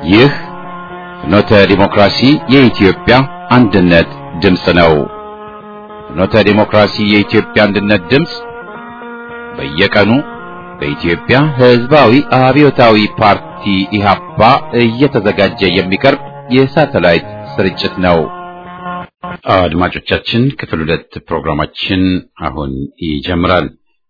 ይህ ፍኖተ ዲሞክራሲ የኢትዮጵያ አንድነት ድምፅ ነው። ፍኖተ ዲሞክራሲ የኢትዮጵያ አንድነት ድምፅ በየቀኑ በኢትዮጵያ ሕዝባዊ አብዮታዊ ፓርቲ ኢህአፓ እየተዘጋጀ የሚቀርብ የሳተላይት ስርጭት ነው። አድማጮቻችን፣ ክፍል 2 ፕሮግራማችን አሁን ይጀምራል።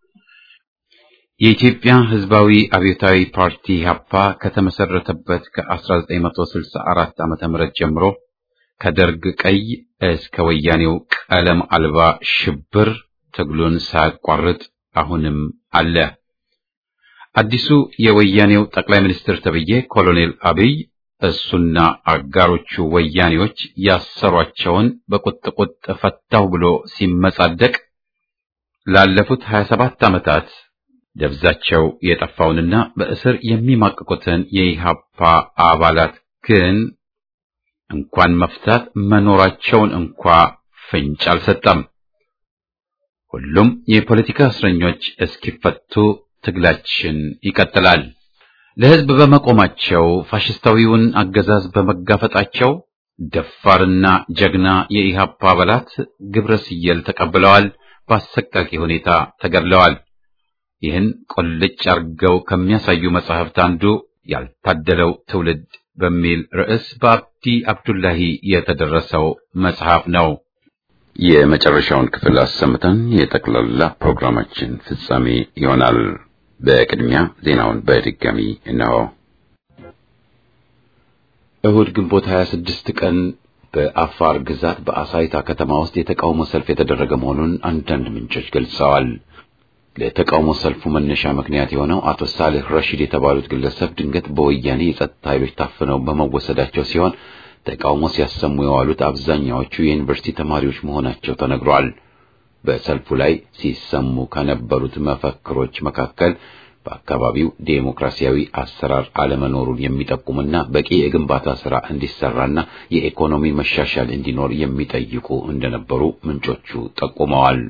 የኢትዮጵያ ሕዝባዊ አብዮታዊ ፓርቲ ኢህአፓ ከተመሰረተበት ከ1964 ዓመተ ምህረት ጀምሮ ከደርግ ቀይ እስከ ወያኔው ቀለም አልባ ሽብር ትግሉን ሳያቋርጥ አሁንም አለ። አዲሱ የወያኔው ጠቅላይ ሚኒስትር ተብዬ ኮሎኔል አብይ እሱና አጋሮቹ ወያኔዎች ያሰሯቸውን በቁጥቁጥ ፈታው ብሎ ሲመጻደቅ ላለፉት 27 ዓመታት ደብዛቸው የጠፋውንና በእስር የሚማቅቁትን የኢህአፓ አባላት ግን እንኳን መፍታት መኖራቸውን እንኳ ፍንጭ አልሰጠም። ሁሉም የፖለቲካ እስረኞች እስኪፈቱ ትግላችን ይቀጥላል። ለሕዝብ በመቆማቸው ፋሽስታዊውን አገዛዝ በመጋፈጣቸው ደፋርና ጀግና የኢህአፓ አባላት ግብረ ስየል ተቀብለዋል፣ በአሰቃቂ ሁኔታ ተገድለዋል። ይህን ቁልጭ አርገው ከሚያሳዩ መጻሕፍት አንዱ ያልታደለው ትውልድ በሚል ርዕስ በአብዲ አብዱላሂ የተደረሰው መጽሐፍ ነው። የመጨረሻውን ክፍል አሰምተን የጠቅላላ ፕሮግራማችን ፍጻሜ ይሆናል። በቅድሚያ ዜናውን በድጋሚ እነሆ። እሁድ ግንቦት 26 ቀን በአፋር ግዛት በአሳይታ ከተማ ውስጥ የተቃውሞ ሰልፍ የተደረገ መሆኑን አንዳንድ ምንጮች ገልጸዋል። ለተቃውሞ ሰልፉ መነሻ ምክንያት የሆነው አቶ ሳሌህ ረሺድ የተባሉት ግለሰብ ድንገት በወያኔ የጸጥታ ኃይሎች ታፍነው በመወሰዳቸው ሲሆን ተቃውሞ ሲያሰሙ የዋሉት አብዛኛዎቹ የዩኒቨርሲቲ ተማሪዎች መሆናቸው ተነግሯል። በሰልፉ ላይ ሲሰሙ ከነበሩት መፈክሮች መካከል በአካባቢው ዴሞክራሲያዊ አሰራር አለመኖሩን የሚጠቁምና በቂ የግንባታ ሥራ እንዲሰራና የኢኮኖሚ መሻሻል እንዲኖር የሚጠይቁ እንደነበሩ ምንጮቹ ጠቁመዋል።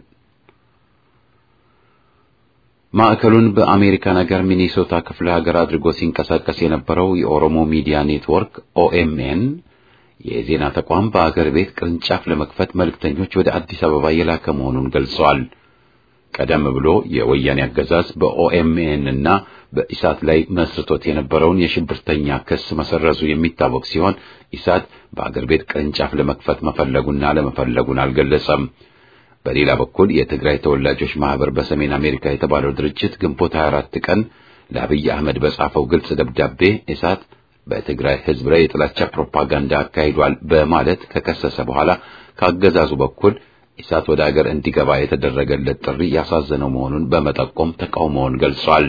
ማዕከሉን በአሜሪካን ሀገር ሚኒሶታ ክፍለ ሀገር አድርጎ ሲንቀሳቀስ የነበረው የኦሮሞ ሚዲያ ኔትወርክ ኦኤምኤን የዜና ተቋም በአገር ቤት ቅርንጫፍ ለመክፈት መልእክተኞች ወደ አዲስ አበባ የላከ መሆኑን ገልጸዋል። ቀደም ብሎ የወያኔ አገዛዝ በኦኤምኤን እና በኢሳት ላይ መስርቶት የነበረውን የሽብርተኛ ክስ መሰረዙ የሚታወቅ ሲሆን ኢሳት በአገር ቤት ቅርንጫፍ ለመክፈት መፈለጉና አለመፈለጉን አልገለጸም። በሌላ በኩል የትግራይ ተወላጆች ማህበር በሰሜን አሜሪካ የተባለው ድርጅት ግንቦት 24 ቀን ለአብይ አህመድ በጻፈው ግልጽ ደብዳቤ ኢሳት በትግራይ ሕዝብ ላይ የጥላቻ ፕሮፓጋንዳ አካሂዷል በማለት ከከሰሰ በኋላ ከአገዛዙ በኩል ኢሳት ወደ አገር እንዲገባ የተደረገለት ጥሪ ያሳዘነው መሆኑን በመጠቆም ተቃውሞውን ገልጿል።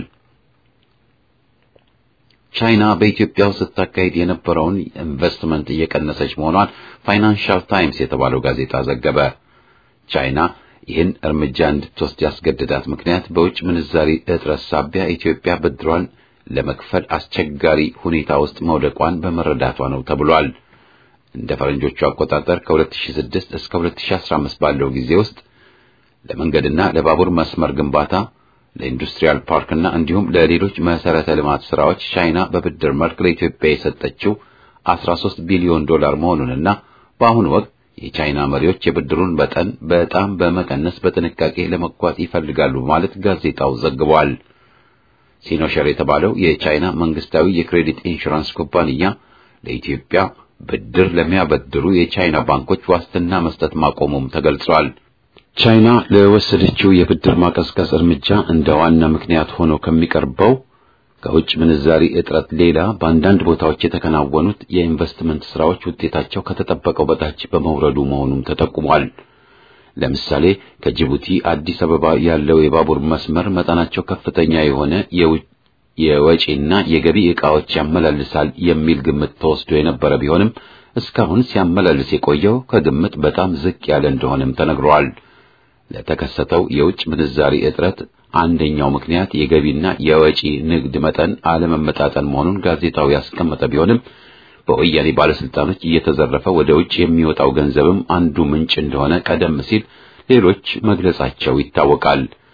ቻይና በኢትዮጵያ ውስጥ ስታካሂድ የነበረውን ኢንቨስትመንት እየቀነሰች መሆኗን ፋይናንሻል ታይምስ የተባለው ጋዜጣ ዘገበ። ቻይና ይህን እርምጃ እንድትወስድ ያስገደዳት ምክንያት በውጭ ምንዛሪ እጥረት ሳቢያ ኢትዮጵያ ብድሯን ለመክፈል አስቸጋሪ ሁኔታ ውስጥ መውደቋን በመረዳቷ ነው ተብሏል። እንደ ፈረንጆቹ አቆጣጠር ከ2006 እስከ 2015 ባለው ጊዜ ውስጥ ለመንገድና ለባቡር መስመር ግንባታ፣ ለኢንዱስትሪያል ፓርክና እንዲሁም ለሌሎች መሰረተ ልማት ስራዎች ቻይና በብድር መልክ ለኢትዮጵያ የሰጠችው 13 ቢሊዮን ዶላር መሆኑንና በአሁኑ ወቅት የቻይና መሪዎች የብድሩን መጠን በጣም በመቀነስ በጥንቃቄ ለመጓዝ ይፈልጋሉ ማለት ጋዜጣው ዘግቧል። ሲኖሸር የተባለው የቻይና መንግስታዊ የክሬዲት ኢንሹራንስ ኩባንያ ለኢትዮጵያ ብድር ለሚያበድሩ የቻይና ባንኮች ዋስትና መስጠት ማቆሙም ተገልጿል። ቻይና ለወሰደችው የብድር ማቀዝቀዝ እርምጃ እንደ ዋና ምክንያት ሆኖ ከሚቀርበው ከውጭ ምንዛሪ እጥረት ሌላ በአንዳንድ ቦታዎች የተከናወኑት የኢንቨስትመንት ስራዎች ውጤታቸው ከተጠበቀው በታች በመውረዱ መሆኑም ተጠቁሟል። ለምሳሌ ከጅቡቲ አዲስ አበባ ያለው የባቡር መስመር መጠናቸው ከፍተኛ የሆነ የወጪና የገቢ ዕቃዎች ያመላልሳል የሚል ግምት ተወስዶ የነበረ ቢሆንም እስካሁን ሲያመላልስ የቆየው ከግምት በጣም ዝቅ ያለ እንደሆነም ተነግሯል። ለተከሰተው የውጭ ምንዛሪ እጥረት አንደኛው ምክንያት የገቢና የወጪ ንግድ መጠን አለመመጣጠን መሆኑን ጋዜጣው ያስቀመጠ ቢሆንም በወያኔ ባለስልጣኖች እየተዘረፈ ወደ ውጭ የሚወጣው ገንዘብም አንዱ ምንጭ እንደሆነ ቀደም ሲል ሌሎች መግለጻቸው ይታወቃል።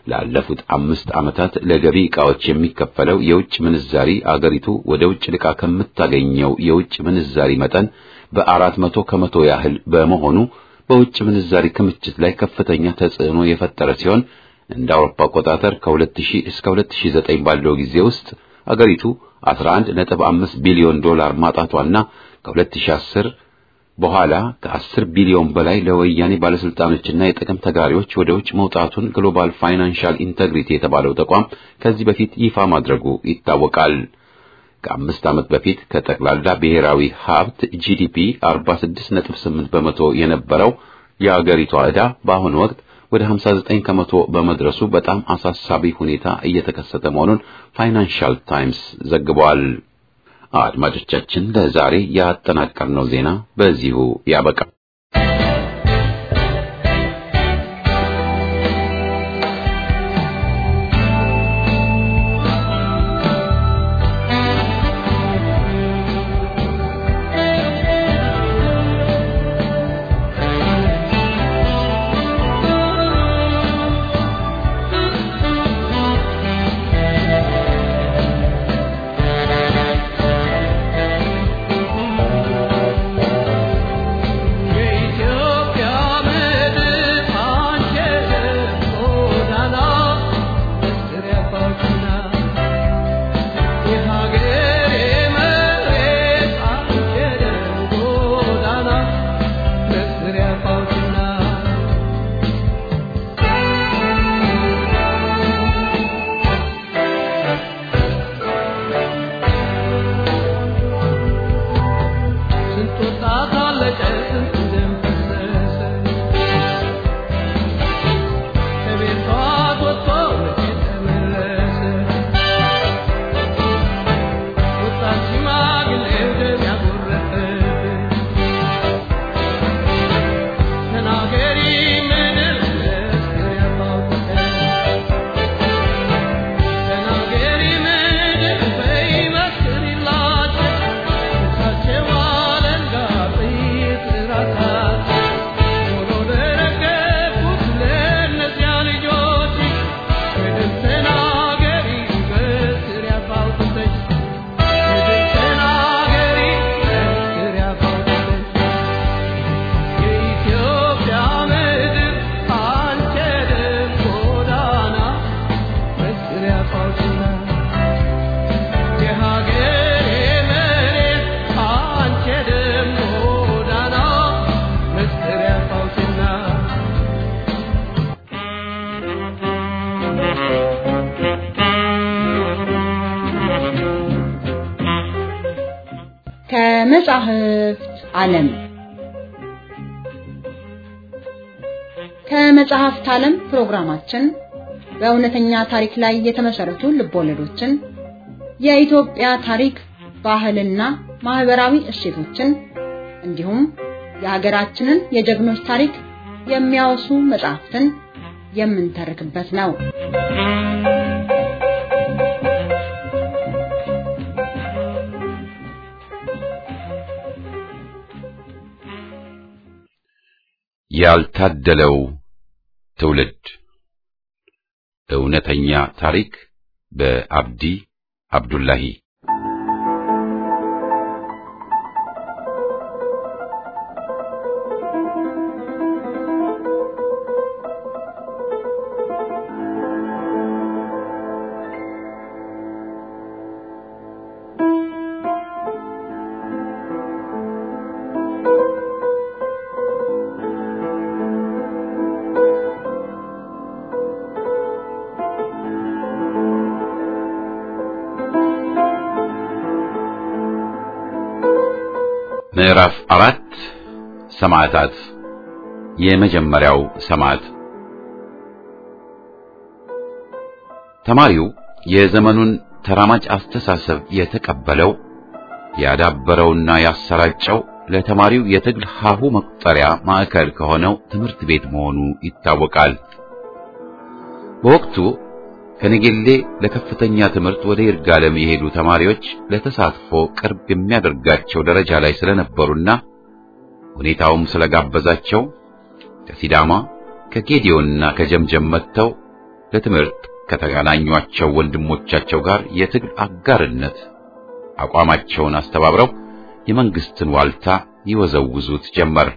ላለፉት 5 ዓመታት ለገቢ ዕቃዎች የሚከፈለው የውጭ ምንዛሪ አገሪቱ ወደ ውጭ ልካ ከምታገኘው የውጭ ምንዛሪ መጠን በ400 ከመቶ ያህል በመሆኑ በውጭ ምንዛሪ ክምችት ላይ ከፍተኛ ተጽዕኖ የፈጠረ ሲሆን እንደ አውሮፓ አቆጣጠር ከ2000 እስከ 2009 ባለው ጊዜ ውስጥ አገሪቱ 11.5 ቢሊዮን ዶላር ማጣቷና ከ2010 በኋላ ከ10 ቢሊዮን በላይ ለወያኔ ባለስልጣኖችና የጥቅም ተጋሪዎች ወደ ውጭ መውጣቱን ግሎባል ፋይናንሻል ኢንተግሪቲ የተባለው ተቋም ከዚህ በፊት ይፋ ማድረጉ ይታወቃል። ከ5 ዓመት በፊት ከጠቅላላ ብሔራዊ ሀብት ጂዲፒ 46.8 በመቶ የነበረው የአገሪቷ ዕዳ በአሁኑ ወቅት ወደ 59 ከመቶ በመድረሱ በጣም አሳሳቢ ሁኔታ እየተከሰተ መሆኑን ፋይናንሻል ታይምስ ዘግቧል። አድማጮቻችን ለዛሬ ያጠናቀርነው ዜና በዚሁ ያበቃል። ከመጽሐፍት ዓለም ከመጽሐፍት ዓለም ፕሮግራማችን በእውነተኛ ታሪክ ላይ የተመሰረቱ ልቦለዶችን የኢትዮጵያ ታሪክ ባህልና ማህበራዊ እሴቶችን እንዲሁም የሀገራችንን የጀግኖች ታሪክ የሚያወሱ መጽሐፍትን የምንተርክበት ነው። ያልታደለው ትውልድ እውነተኛ ታሪክ በአብዲ አብዱላሂ ምዕራፍ 4 ሰማዕታት። የመጀመሪያው ሰማዕት ተማሪው የዘመኑን ተራማጅ አስተሳሰብ የተቀበለው ያዳበረውና ያሰራጨው ለተማሪው የትግል ሀሁ መቁጠሪያ ማዕከል ከሆነው ትምህርት ቤት መሆኑ ይታወቃል። በወቅቱ ከነገሌ ለከፍተኛ ትምህርት ወደ ይርጋለም የሄዱ ተማሪዎች ለተሳትፎ ቅርብ የሚያደርጋቸው ደረጃ ላይ ስለነበሩና ሁኔታውም ስለጋበዛቸው ከሲዳማ ከጌዲዮንና ከጀምጀም መጥተው ለትምህርት ከተገናኟቸው ወንድሞቻቸው ጋር የትግል አጋርነት አቋማቸውን አስተባብረው የመንግስትን ዋልታ ይወዘውዙት ጀመር።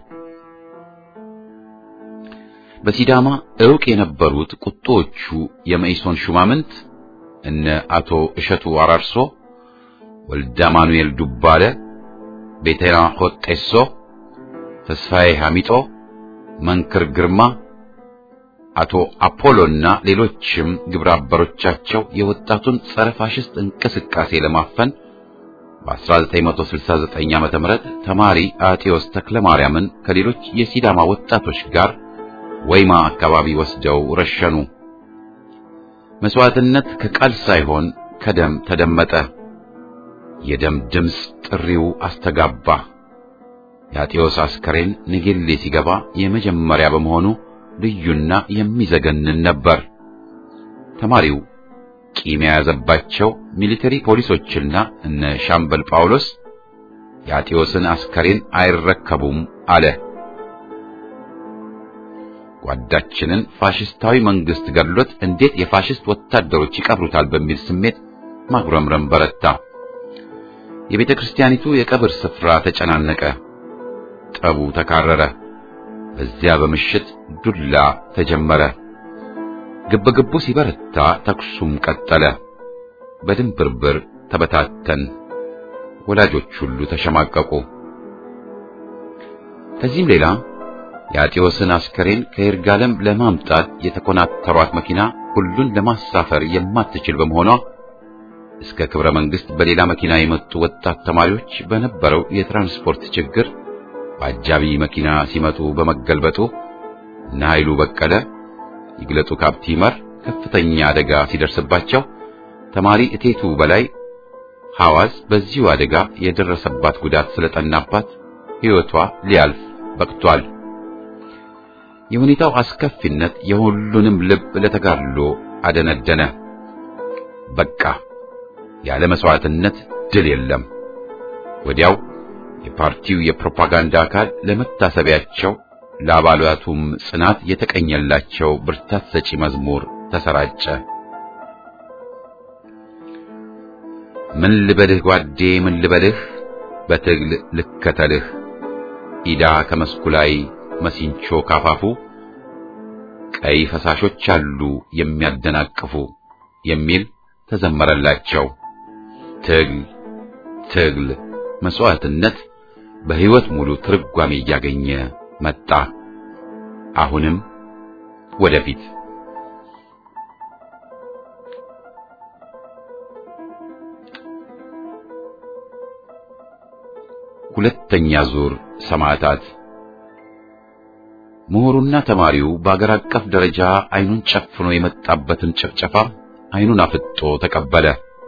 በሲዳማ ዕውቅ የነበሩት ቁጦቹ የመኢሶን ሹማምንት እነ አቶ እሸቱ አራርሶ፣ ወልደ ማኑኤል ዱባለ፣ ቤተና ሆጤሶ፣ ተስፋዬ ሐሚጦ፣ መንክር ግርማ፣ አቶ አፖሎና ሌሎችም ግብረ አበሮቻቸው የወጣቱን ጸረ ፋሽስት እንቅስቃሴ ለማፈን በ1969 ዓመተ ምህረት ተማሪ አጤዎስ ተክለማርያምን ከሌሎች የሲዳማ ወጣቶች ጋር ወይማ አካባቢ ወስደው ረሸኑ። መስዋዕትነት ከቃል ሳይሆን ከደም ተደመጠ። የደም ድምፅ ጥሪው አስተጋባ። የአጤዎስ አስከሬን ንጌሌ ሲገባ የመጀመሪያ በመሆኑ ልዩና የሚዘገንን ነበር። ተማሪው ቂም የያዘባቸው ሚሊተሪ ፖሊሶችና እነ ሻምበል ጳውሎስ የአጤዎስን አስከሬን አይረከቡም አለ። ጓዳችንን ፋሽስታዊ መንግስት ገድሎት እንዴት የፋሽስት ወታደሮች ይቀብሩታል በሚል ስሜት ማጉረምረም በረታ። የቤተ ክርስቲያኒቱ የቀብር ስፍራ ተጨናነቀ። ጠቡ ተካረረ። በዚያ በምሽት ዱላ ተጀመረ። ግብግቡ ሲበረታ ተኩሱም ቀጠለ። በድንብርብር ተበታተን። ወላጆች ሁሉ ተሸማቀቁ። ከዚህም ሌላ የአጤዎስን አስከሬን ከይርጋለም ለማምጣት የተኮናተሯት መኪና ሁሉን ለማሳፈር የማትችል በመሆኗ እስከ ክብረ መንግስት በሌላ መኪና የመጡ ወጣት ተማሪዎች በነበረው የትራንስፖርት ችግር በአጃቢ መኪና ሲመጡ በመገልበጡ እና ኃይሉ በቀለ፣ ይግለጡ ካፕቲመር ከፍተኛ አደጋ ሲደርስባቸው ተማሪ እቴቱ በላይ ሐዋዝ በዚሁ አደጋ የደረሰባት ጉዳት ስለጠናባት ሕይወቷ ሊያልፍ በቅቷል። የሁኔታው አስከፊነት የሁሉንም ልብ ለተጋድሎ አደነደነ። በቃ ያለ መስዋዕትነት ድል የለም። ወዲያው የፓርቲው የፕሮፓጋንዳ አካል ለመታሰቢያቸው ለአባላቱም ጽናት የተቀኘላቸው ብርታት ሰጪ መዝሙር ተሰራጨ። ምን ልበልህ ጓዴ ምን ልበልህ በትግል ልከተልህ ኢዳ ከመስኩ ላይ መሲንቾ ካፋፉ ቀይ ፈሳሾች አሉ የሚያደናቅፉ የሚል ተዘመረላቸው። ትግል ትግል መስዋዕትነት በሕይወት ሙሉ ትርጓሜ እያገኘ መጣ። አሁንም ወደፊት። ሁለተኛ ዙር ሰማዕታት። ምሁሩና ተማሪው በአገር አቀፍ ደረጃ አይኑን ጨፍኖ የመጣበትን ጭፍጨፋ አይኑን አፍጦ ተቀበለ።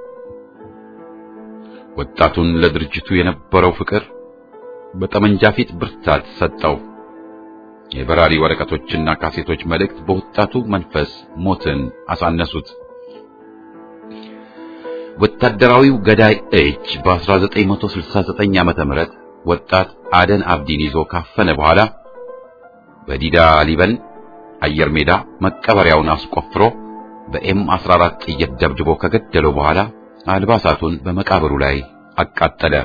ወጣቱን ለድርጅቱ የነበረው ፍቅር በጠመንጃ ፊት ብርታት ሰጠው። የበራሪ ወረቀቶችና ካሴቶች መልእክት በወጣቱ መንፈስ ሞትን አሳነሱት። ወታደራዊው ገዳይ እጅ በ1969 ዓመተ ምህረት ወጣት አደን አብዲን ይዞ ካፈነ በኋላ በዲዳ ሊበን አየር ሜዳ መቀበሪያውን አስቆፍሮ በኤም14 ጥይት ደብድቦ ከገደለው በኋላ አልባሳቱን በመቃብሩ ላይ አቃጠለ።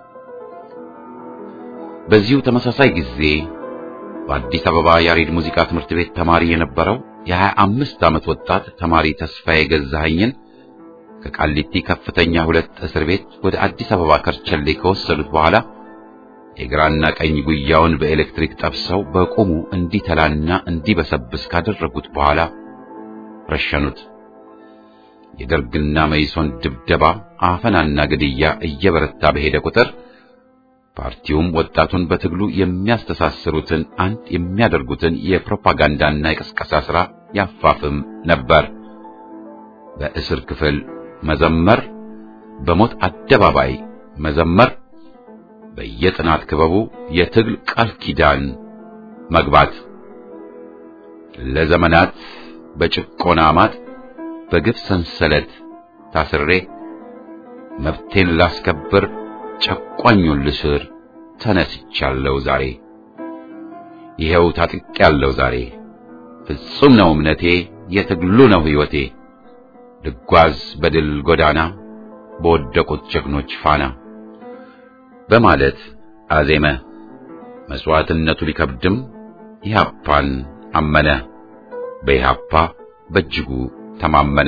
በዚሁ ተመሳሳይ ጊዜ በአዲስ አበባ ያሬድ ሙዚቃ ትምህርት ቤት ተማሪ የነበረው የ25 ዓመት ወጣት ተማሪ ተስፋዬ ገዛኸኝን ከቃሊቲ ከፍተኛ 2 እስር ቤት ወደ አዲስ አበባ ከርቸሌ ከወሰዱት በኋላ የግራና ቀኝ ጉያውን በኤሌክትሪክ ጠብሰው በቆሙ እንዲተላና እንዲበሰብስ ካደረጉት በኋላ ረሸኑት። የደርግና መኢሶን ድብደባ፣ አፈናና ግድያ እየበረታ በሄደ ቁጥር ፓርቲውም ወጣቱን በትግሉ የሚያስተሳስሩትን አንድ የሚያደርጉትን የፕሮፓጋንዳና የቅስቀሳ ሥራ ያፋፍም ነበር። በእስር ክፍል መዘመር፣ በሞት አደባባይ መዘመር፣ በየጥናት ክበቡ የትግል ቃል ኪዳን መግባት። ለዘመናት በጭቆና ማጥ በግፍ ሰንሰለት ታስሬ መብቴን ላስከብር ጨቋኙን ልስር ተነስቻለሁ ዛሬ። ይሄው ታጥቄያለሁ ዛሬ ፍጹም ነው እምነቴ የትግሉ ነው ሕይወቴ ልጓዝ በድል ጎዳና በወደቁት ጀግኖች ፋና በማለት አዜመ። መስዋዕትነቱ ቢከብድም ኢህአፓን አመነ። በኢህአፓ በእጅጉ ተማመነ።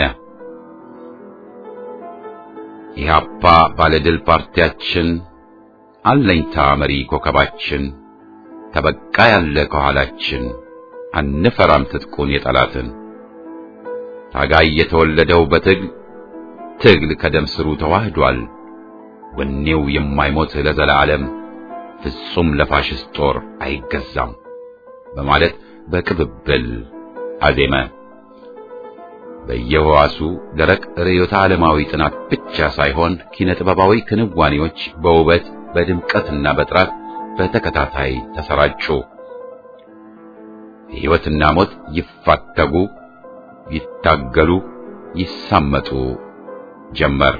ኢህአፓ ባለድል ፓርቲያችን አለኝታ መሪ ኮከባችን ተበቃ ያለ ከኋላችን አንፈራም ትጥቁን የጠላትን ታጋይ የተወለደው በትግል ከደም ስሩ ተዋህዷል ወኔው የማይሞት ለዘላለም ፍጹም ለፋሽስት ጦር አይገዛም በማለት በቅብብል አዜመ። በየዋሱ ደረቅ ርዕዮተ ዓለማዊ ጥናት ብቻ ሳይሆን ኪነጥበባዊ ክንዋኔዎች በውበት በድምቀትና በጥራት በተከታታይ ተሰራጩ። ሕይወትና ሞት ይፋተጉ፣ ይታገሉ፣ ይሳመጡ ጀመር።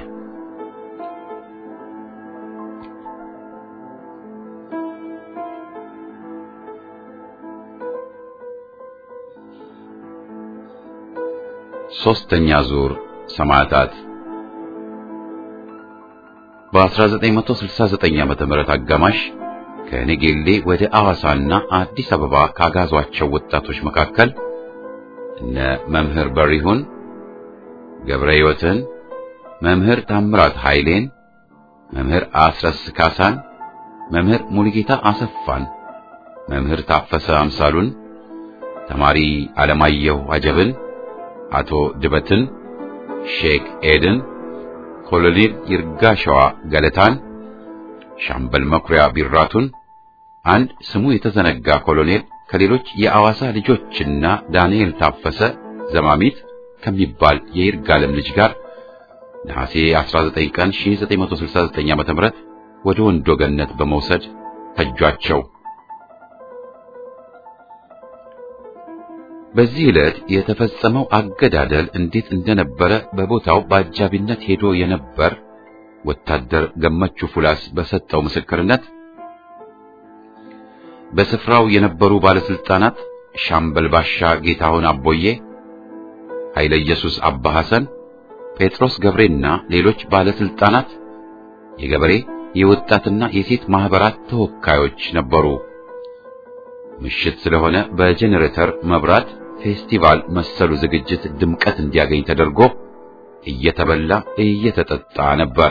ሶስተኛ ዙር ሰማዕታት በ1969 ዓመተ ምህረት አጋማሽ ከነጌሌ ወደ አዋሳና አዲስ አበባ ካጋዟቸው ወጣቶች መካከል እነ መምህር በሪሁን ገብረ ሕይወትን፣ መምህር ታምራት ኃይሌን፣ መምህር አስረስ ካሳን፣ መምህር ሙሉጌታ አሰፋን፣ መምህር ታፈሰ አምሳሉን፣ ተማሪ አለማየሁ አጀብን፣ አቶ ድበትን፣ ሼክ ኤድን፣ ኮሎኔል ይርጋሸዋ ገለታን፣ ሻምበል መኩሪያ ቢራቱን፣ አንድ ስሙ የተዘነጋ ኮሎኔል ከሌሎች የአዋሳ ልጆችና ዳንኤል ታፈሰ ዘማሚት ከሚባል የይርጋለም ልጅ ጋር ነሐሴ 19 ቀን 1969 ዓ.ም ወደ ወንዶ ገነት በመውሰድ ፈጇቸው። በዚህ ዕለት የተፈጸመው አገዳደል እንዴት እንደነበረ በቦታው በአጃቢነት ሄዶ የነበር ወታደር ገመቹ ፉላስ በሰጠው ምስክርነት በስፍራው የነበሩ ባለስልጣናት ሻምበል ባሻ ጌታሁን አቦዬ፣ ኃይለ ኢየሱስ አባ ሐሰን፣ ጴጥሮስ ገብሬና ሌሎች ባለስልጣናት የገበሬ የወጣትና የሴት ማህበራት ተወካዮች ነበሩ። ምሽት ስለሆነ በጄኔሬተር መብራት ፌስቲቫል መሰሉ ዝግጅት ድምቀት እንዲያገኝ ተደርጎ እየተበላ እየተጠጣ ነበር።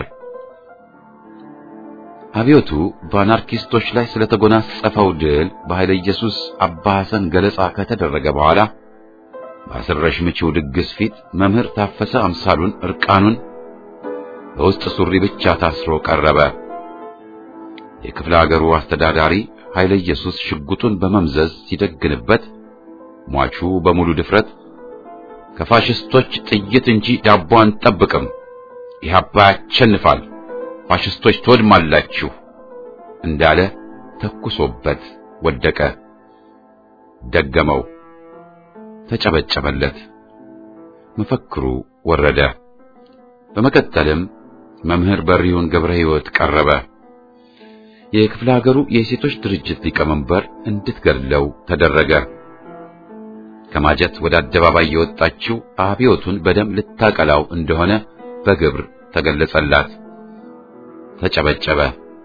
አብዮቱ በአናርኪስቶች ላይ ስለተጎናጸፈው ድል በኃይለ ኢየሱስ አባ ሐሰን ገለጻ ከተደረገ በኋላ በአስረሽ ምቺው ድግስ ፊት መምህር ታፈሰ አምሳሉን እርቃኑን በውስጥ ሱሪ ብቻ ታስሮ ቀረበ። የክፍለ ሀገሩ አስተዳዳሪ ኃይለ ኢየሱስ ሽጉጡን በመምዘዝ ሲደግንበት ሟቹ በሙሉ ድፍረት ከፋሽስቶች ጥይት እንጂ ዳቦ አንጠብቅም፣ ኢህአፓ ያሸንፋል፣ ፋሽስቶች ትወድማላችሁ እንዳለ ተኩሶበት ወደቀ። ደገመው፣ ተጨበጨበለት። መፈክሩ ወረደ። በመቀጠልም መምህር በሪሁን ገብረ ሕይወት ቀረበ። የክፍለ ሀገሩ የሴቶች ድርጅት ሊቀመንበር እንድትገድለው ተደረገ። ከማጀት ወደ አደባባይ የወጣችው አብዮቱን በደም ልታቀላው እንደሆነ በግብር ተገለጸላት። ተጨበጨበ።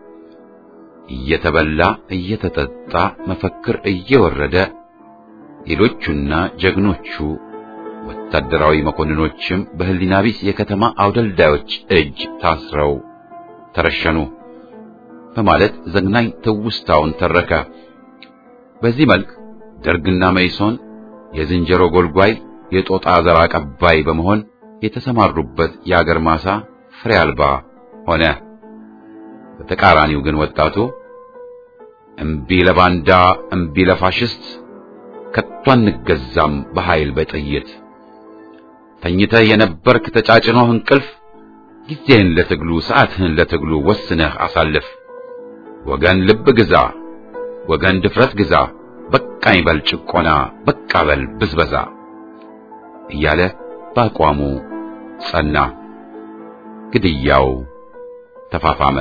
እየተበላ እየተጠጣ መፈክር እየወረደ ሌሎቹና ጀግኖቹ ወታደራዊ መኮንኖችም በህሊና ቢስ የከተማ አውደልዳዮች እጅ ታስረው ተረሸኑ በማለት ዘግናኝ ትውስታውን ተረከ። በዚህ መልክ ደርግና መይሶን የዝንጀሮ ጎልጓይ የጦጣ ዘር አቀባይ በመሆን የተሰማሩበት የአገር ማሳ ፍሬ አልባ ሆነ። በተቃራኒው ግን ወጣቱ እምቢ ለባንዳ እምቢ ለፋሽስት ከቶ አንገዛም በኃይል በጥይት ተኝተህ የነበርክ ተጫጭኖህ እንቅልፍ ጊዜህን ለትግሉ ሰዓትህን ለትግሉ ወስነህ አሳልፍ። ወገን ልብ ግዛ፣ ወገን ድፍረት ግዛ፣ በቃኝ በል ጭቆና፣ በቃ በል ብዝበዛ እያለ በአቋሙ ጸና። ግድያው ተፋፋመ።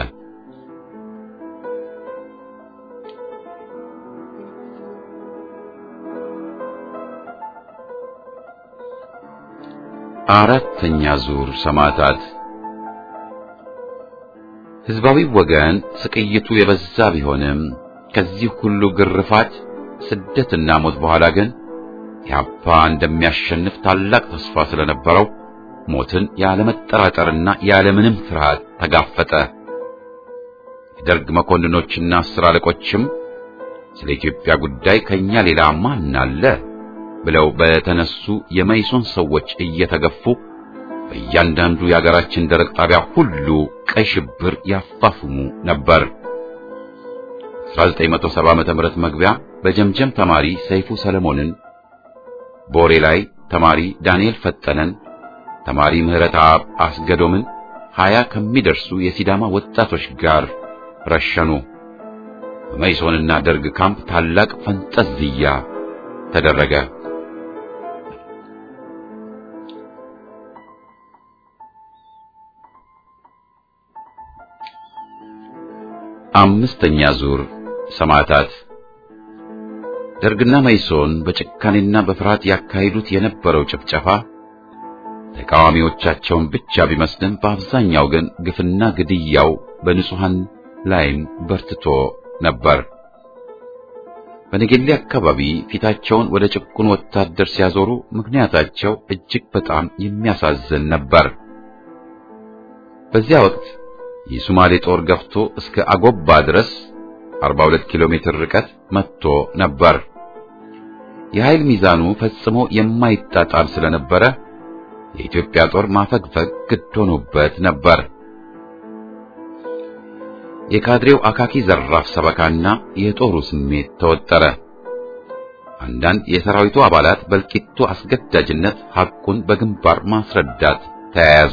አራተኛ ዙር ሰማዕታት። ህዝባዊ ወገን ስቅይቱ የበዛ ቢሆንም ከዚህ ሁሉ ግርፋት፣ ስደትና ሞት በኋላ ግን ኢህአፓ እንደሚያሸንፍ ታላቅ ተስፋ ስለነበረው ሞትን ያለመጠራጠርና ያለምንም ፍርሃት ተጋፈጠ። የደርግ መኮንኖችና አስር አለቆችም ስለ ኢትዮጵያ ጉዳይ ከኛ ሌላ ማን አለ ብለው በተነሱ የመይሶን ሰዎች እየተገፉ በእያንዳንዱ የአገራችን ደረቅ ጣቢያ ሁሉ ቀይ ሽብር ያፋፍሙ ነበር። 1970 ዓመተ ምህረት መግቢያ በጀምጀም ተማሪ ሰይፉ ሰለሞንን፣ ቦሬ ላይ ተማሪ ዳንኤል ፈጠነን፣ ተማሪ ምህረተአብ አስገዶምን 20 ከሚደርሱ የሲዳማ ወጣቶች ጋር ረሸኑ። በመይሶንና ደርግ ካምፕ ታላቅ ፈንጠዝያ ተደረገ። አምስተኛ ዙር ሰማዕታት። ደርግና መይሶን በጭካኔና በፍርሃት ያካሂዱት የነበረው ጭፍጨፋ ተቃዋሚዎቻቸውን ብቻ ቢመስልም በአብዛኛው ግን ግፍና ግድያው በንጹሃን ላይም በርትቶ ነበር። በነገሌ አካባቢ ፊታቸውን ወደ ጭቁን ወታደር ሲያዞሩ ምክንያታቸው እጅግ በጣም የሚያሳዝን ነበር። በዚያ ወቅት የሶማሌ ጦር ገፍቶ እስከ አጎባ ድረስ 42 ኪሎ ሜትር ርቀት መጥቶ ነበር። የኃይል ሚዛኑ ፈጽሞ የማይጣጣም ስለነበረ የኢትዮጵያ ጦር ማፈግፈግ ግድ ሆኖበት ነበር። የካድሬው አካኪ ዘራፍ ሰበካና የጦሩ ስሜት ተወጠረ። አንዳንድ የሰራዊቱ አባላት በልቂቱ አስገዳጅነት ሐቁን በግንባር ማስረዳት ተያያዙ።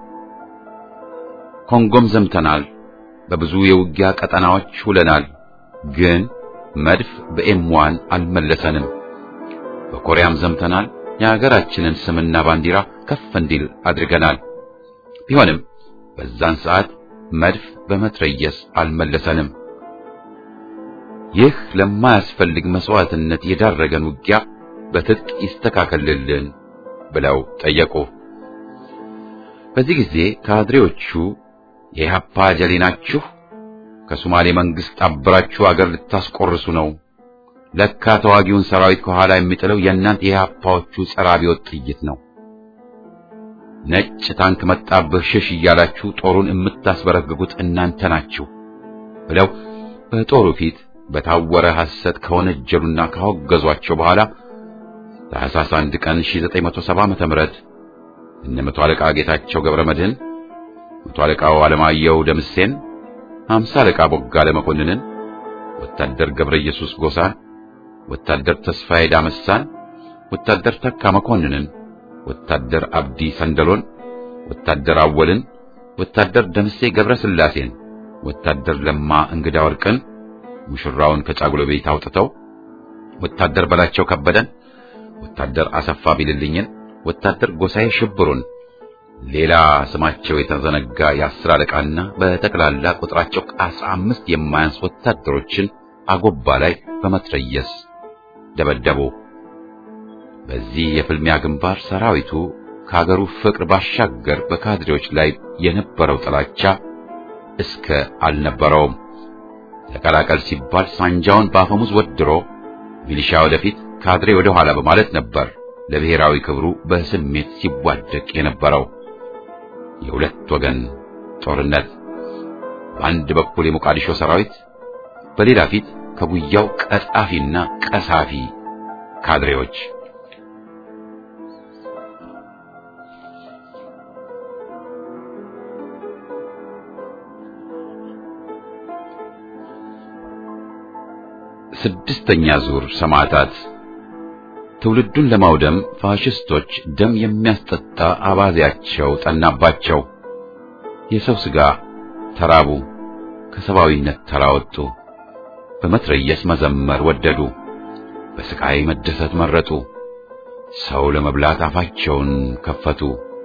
ኮንጎም ዘምተናል፣ በብዙ የውጊያ ቀጠናዎች ውለናል፣ ግን መድፍ በኤም1 አልመለሰንም። በኮሪያም ዘምተናል፣ የሀገራችንን ስምና ባንዲራ ከፍ እንዲል አድርገናል። ቢሆንም በዛን ሰዓት መድፍ በመትረየስ አልመለሰንም። ይህ ለማያስፈልግ መስዋዕትነት የዳረገን ውጊያ በትጥቅ ይስተካከልልን ብለው ጠየቁ። በዚህ ጊዜ ካድሬዎቹ የኢህአፓ ጀሌ ናችሁ፣ ከሶማሌ መንግስት አብራችሁ አገር ልታስቆርሱ ነው፣ ለካ ተዋጊውን ሰራዊት ከኋላ የሚጥለው የእናንተ የኢህአፓዎቹ ጸረ አብዮት ጥይት ነው፣ ነጭ ታንክ መጣብህ ሽሽ እያላችሁ ጦሩን የምታስበረግጉት እናንተ ናችሁ ብለው በጦሩ ፊት በታወረ ሐሰት ከወነጀሉና ካወገዟቸው በኋላ ታኅሳስ 1 ቀን 1970 ዓመተ ምህረት እነ መቶ አለቃ ጌታቸው ገብረ መድህን፣ መቶ አለቃው አለማየሁ ደምሴን፣ 50 አለቃ ቦጋለ መኮንንን፣ ወታደር ገብረ ኢየሱስ ጎሳን፣ ወታደር ተስፋዬ ዳመሳን፣ ወታደር ተካ መኮንንን፣ ወታደር አብዲ ሰንደሎን፣ ወታደር አወልን፣ ወታደር ደምሴ ገብረ ስላሴን፣ ወታደር ለማ እንግዳ ወርቅን ሙሽራውን ከጫጉሎ ቤት አውጥተው፣ ወታደር በላቸው ከበደን፣ ወታደር አሰፋ ቢልልኝን፣ ወታደር ጎሳዬ ሽብሩን፣ ሌላ ስማቸው የተዘነጋ የ10 አለቃና በጠቅላላ ቁጥራቸው 15 የማያንስ ወታደሮችን አጎባ ላይ በመትረየስ ደበደቡ። በዚህ የፍልሚያ ግንባር ሰራዊቱ ከሀገሩ ፍቅር ባሻገር በካድሬዎች ላይ የነበረው ጥላቻ እስከ አልነበረውም። ተቀላቀል ሲባል ሳንጃውን በአፈሙዝ ወድሮ ሚሊሻ ወደፊት ካድሬ ወደ ኋላ በማለት ነበር ለብሔራዊ ክብሩ በስሜት ሲዋደቅ የነበረው። የሁለት ወገን ጦርነት፣ በአንድ በኩል የሞቃዲሾ ሰራዊት፣ በሌላ ፊት ከጉያው ቀጣፊና ቀሳፊ ካድሬዎች። ስድስተኛ ዙር ሰማዕታት። ትውልዱን ለማውደም ፋሽስቶች ደም የሚያስጠጣ አባዜያቸው ጠናባቸው። የሰው ሥጋ ተራቡ፣ ከሰብአዊነት ተራወጡ። በመትረየስ መዘመር ወደዱ፣ በስቃይ መደሰት መረጡ። ሰው ለመብላት አፋቸውን ከፈቱ።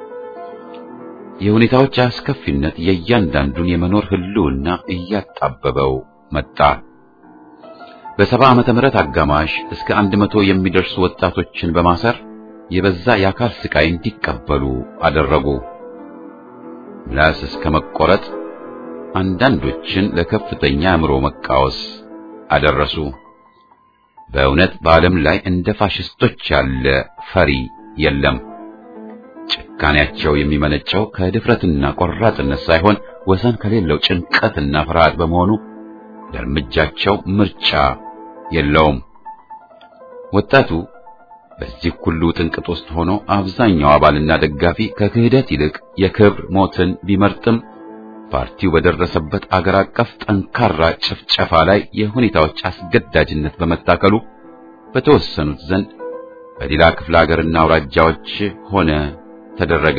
የሁኔታዎች አስከፊነት የእያንዳንዱን የመኖር ህልውና እያጣበበው መጣ። በ70 ዓመተ ምህረት አጋማሽ እስከ 100 የሚደርሱ ወጣቶችን በማሰር የበዛ የአካል ስቃይ እንዲቀበሉ አደረጉ። ምላስ እስከ መቆረጥ፣ አንዳንዶችን ለከፍተኛ አእምሮ መቃወስ አደረሱ። በእውነት በዓለም ላይ እንደ ፋሽስቶች ያለ ፈሪ የለም። ጭካኔያቸው የሚመነጨው ከድፍረትና ቆራጥነት ሳይሆን ወሰን ከሌለው ጭንቀትና ፍርሃት በመሆኑ ለእርምጃቸው ምርጫ የለውም። ወጣቱ በዚህ ሁሉ ጥንቅጥ ውስጥ ሆኖ አብዛኛው አባልና ደጋፊ ከክህደት ይልቅ የክብር ሞትን ቢመርጥም ፓርቲው በደረሰበት አገር አቀፍ ጠንካራ ጭፍጨፋ ላይ የሁኔታዎች አስገዳጅነት በመታከሉ በተወሰኑት ዘንድ በሌላ ክፍለ ሀገርና አውራጃዎች ሆነ ተደረገ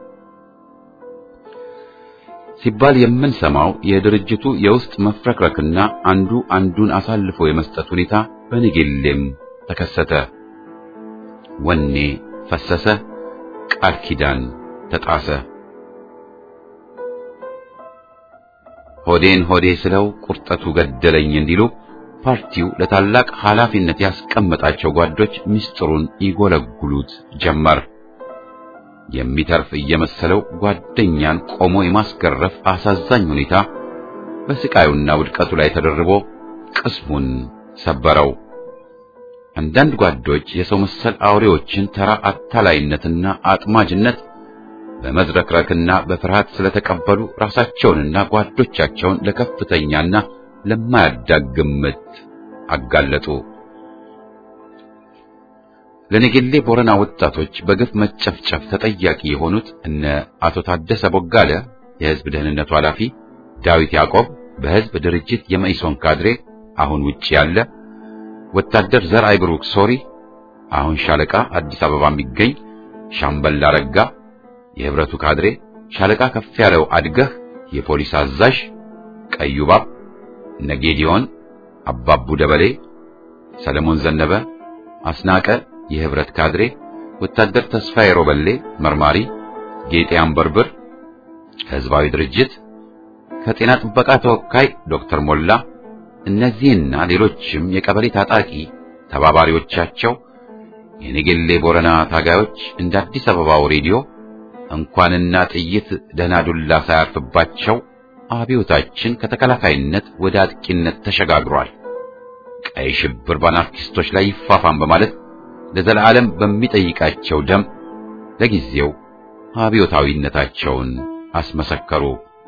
ሲባል የምንሰማው የድርጅቱ የውስጥ መፍረክረክና አንዱ አንዱን አሳልፎ የመስጠት ሁኔታ በነገሌም ተከሰተ። ወኔ ፈሰሰ፣ ቃል ኪዳን ተጣሰ። ሆዴን ሆዴ ስለው ቁርጠቱ ገደለኝ እንዲሉ ፓርቲው ለታላቅ ኃላፊነት ያስቀመጣቸው ጓዶች ምስጢሩን ይጎለጉሉት ጀመር። የሚተርፍ እየመሰለው ጓደኛን ቆሞ የማስገረፍ አሳዛኝ ሁኔታ በስቃዩና ውድቀቱ ላይ ተደርቦ ቅስሙን ሰበረው። አንዳንድ ጓዶች የሰው መሰል አውሬዎችን ተራ አታላይነትና አጥማጅነት በመዝረክረክና በፍርሃት ስለተቀበሉ ራሳቸውንና ጓዶቻቸውን ለከፍተኛና ለማያዳግም ምት አጋለጡ። ለነገሌ ቦረና ወጣቶች በግፍ መጨፍጨፍ ተጠያቂ የሆኑት እነ አቶ ታደሰ ቦጋለ የሕዝብ ደህንነቱ ኃላፊ፣ ዳዊት ያዕቆብ በሕዝብ ድርጅት የመኢሶን ካድሬ አሁን ውጪ ያለ፣ ወታደር ዘርአይ ብሩክ ሶሪ አሁን ሻለቃ አዲስ አበባ የሚገኝ፣ ሻምበል አረጋ የህብረቱ ካድሬ፣ ሻለቃ ከፍ ያለው አድገህ የፖሊስ አዛዥ፣ ቀዩባብ ነጌዲዮን፣ አባቡ ደበሌ፣ ሰለሞን ዘነበ፣ አስናቀ የህብረት ካድሬ፣ ወታደር ተስፋዬ ሮበሌ መርማሪ፣ ጌጤ አንበርብር ህዝባዊ ድርጅት፣ ከጤና ጥበቃ ተወካይ ዶክተር ሞላ፣ እነዚህና ሌሎችም የቀበሌ ታጣቂ ተባባሪዎቻቸው የነገሌ ቦረና ታጋዮች እንደ አዲስ አበባው ሬዲዮ እንኳንና ጥይት ደህና ዱላ ሳያርፍባቸው አብዮታችን ከተከላካይነት ወደ አጥቂነት ተሸጋግሯል፣ ቀይ ሽብር በአናርኪስቶች ላይ ይፋፋም በማለት ለዘላለም በሚጠይቃቸው ደም ለጊዜው አብዮታዊነታቸውን አስመሰከሩ።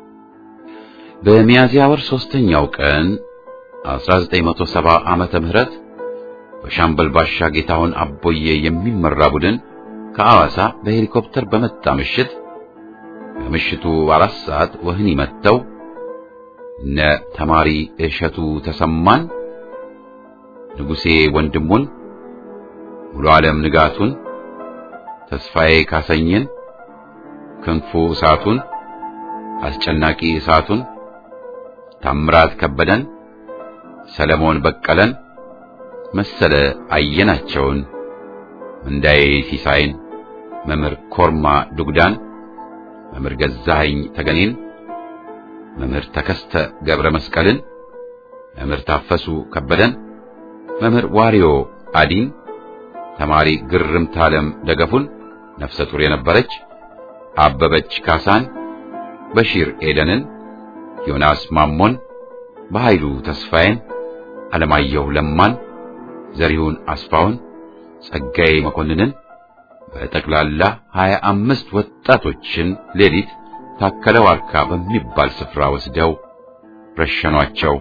በሚያዝያ ወር 3ኛው ቀን 1970 ዓመተ ምህረት በሻምበል ባሻ ጌታውን አቦዬ የሚመራ ቡድን ከአዋሳ በሄሊኮፕተር በመጣ ምሽት በምሽቱ 4 ሰዓት ወህኒ መተው እነ ተማሪ እሸቱ ተሰማን፣ ንጉሴ ወንድሙን፣ ሙሉ ዓለም ንጋቱን፣ ተስፋዬ ካሰኝን፣ ክንፉ እሳቱን፣ አስጨናቂ እሳቱን፣ ታምራት ከበደን፣ ሰለሞን በቀለን፣ መሰለ አየናቸውን፣ እንዳይ ሲሳይን፣ መምህር ኮርማ ዱግዳን፣ መምህር ገዛኸኝ ተገኔን፣ መምህር ተከስተ ገብረ መስቀልን፣ መምህር ታፈሱ ከበደን፣ መምህር ዋሪዮ አዲን፣ ተማሪ ግርምት ዓለም ደገፉን፣ ነፍሰ ጡር የነበረች አበበች ካሳን፣ በሺር ኤደንን፣ ዮናስ ማሞን፣ በኃይሉ ተስፋዬን፣ አለማየሁ ለማን፣ ዘሪሁን አስፋውን፣ ጸጋዬ መኮንንን በጠቅላላ 25 ወጣቶችን ሌሊት ታከለ ዋርካ በሚባል ስፍራ ወስደው ረሸኗቸው።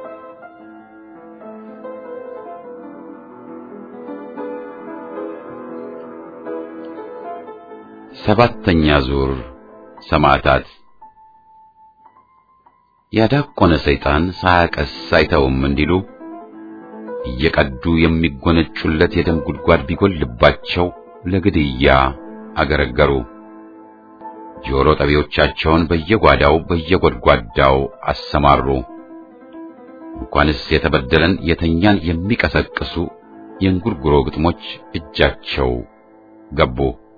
ሰባተኛ ዙር ሰማዕታት። ያዳቆነ ሰይጣን ሳያቀስ አይተውም እንዲሉ እየቀዱ የሚጎነጩለት የደም ጉድጓድ ቢጎልባቸው ለግድያ አገረገሩ። ጆሮ ጠቢዎቻቸውን በየጓዳው በየጎድጓዳው አሰማሩ። እንኳንስ የተበደለን የተኛን የሚቀሰቅሱ የእንጉርጉሮ ግጥሞች እጃቸው ገቡ።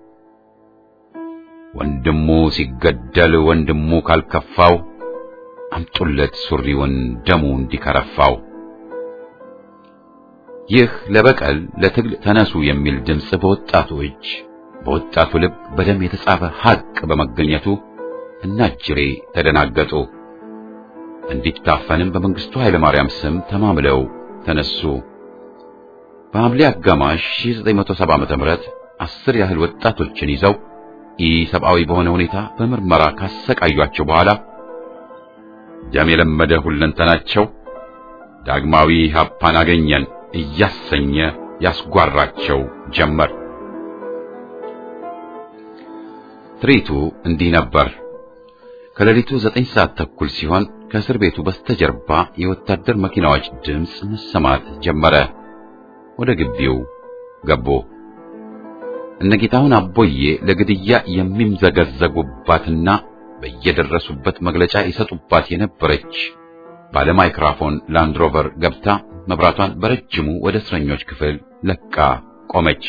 ወንድሙ ሲገደል ወንድሙ ካልከፋው አምጡለት ሱሪውን ደሙ እንዲከረፋው። ይህ ለበቀል ለትግል ተነሱ የሚል ድምጽ በወጣቱ እጅ በወጣቱ ልብ በደም የተጻፈ ሐቅ በመገኘቱ እናጅሬ ተደናገጡ። እንዲታፈንም በመንግስቱ ኃይለ ማርያም ስም ተማምለው ተነሱ። በሐምሌ አጋማሽ 1970 ዓ.ም 10 ያህል ወጣቶችን ይዘው ኢሰብአዊ በሆነ ሁኔታ በምርመራ ካሰቃዩአቸው በኋላ ደም የለመደ ሁለንተናቸው ዳግማዊ ሀፓን አገኘን እያሰኘ ያስጓራቸው ጀመር። ትርኢቱ እንዲህ ነበር። ከሌሊቱ 9 ሰዓት ተኩል ሲሆን ከእስር ቤቱ በስተጀርባ የወታደር መኪናዎች ድምፅ መሰማት ጀመረ። ወደ ግቢው ገቡ። እነጌታሁን አቦዬ ለግድያ የሚምዘገዘጉባትና በየደረሱበት መግለጫ ይሰጡባት የነበረች ባለ ማይክሮፎን ላንድሮቨር ገብታ መብራቷን በረጅሙ ወደ እስረኞች ክፍል ለቃ ቆመች።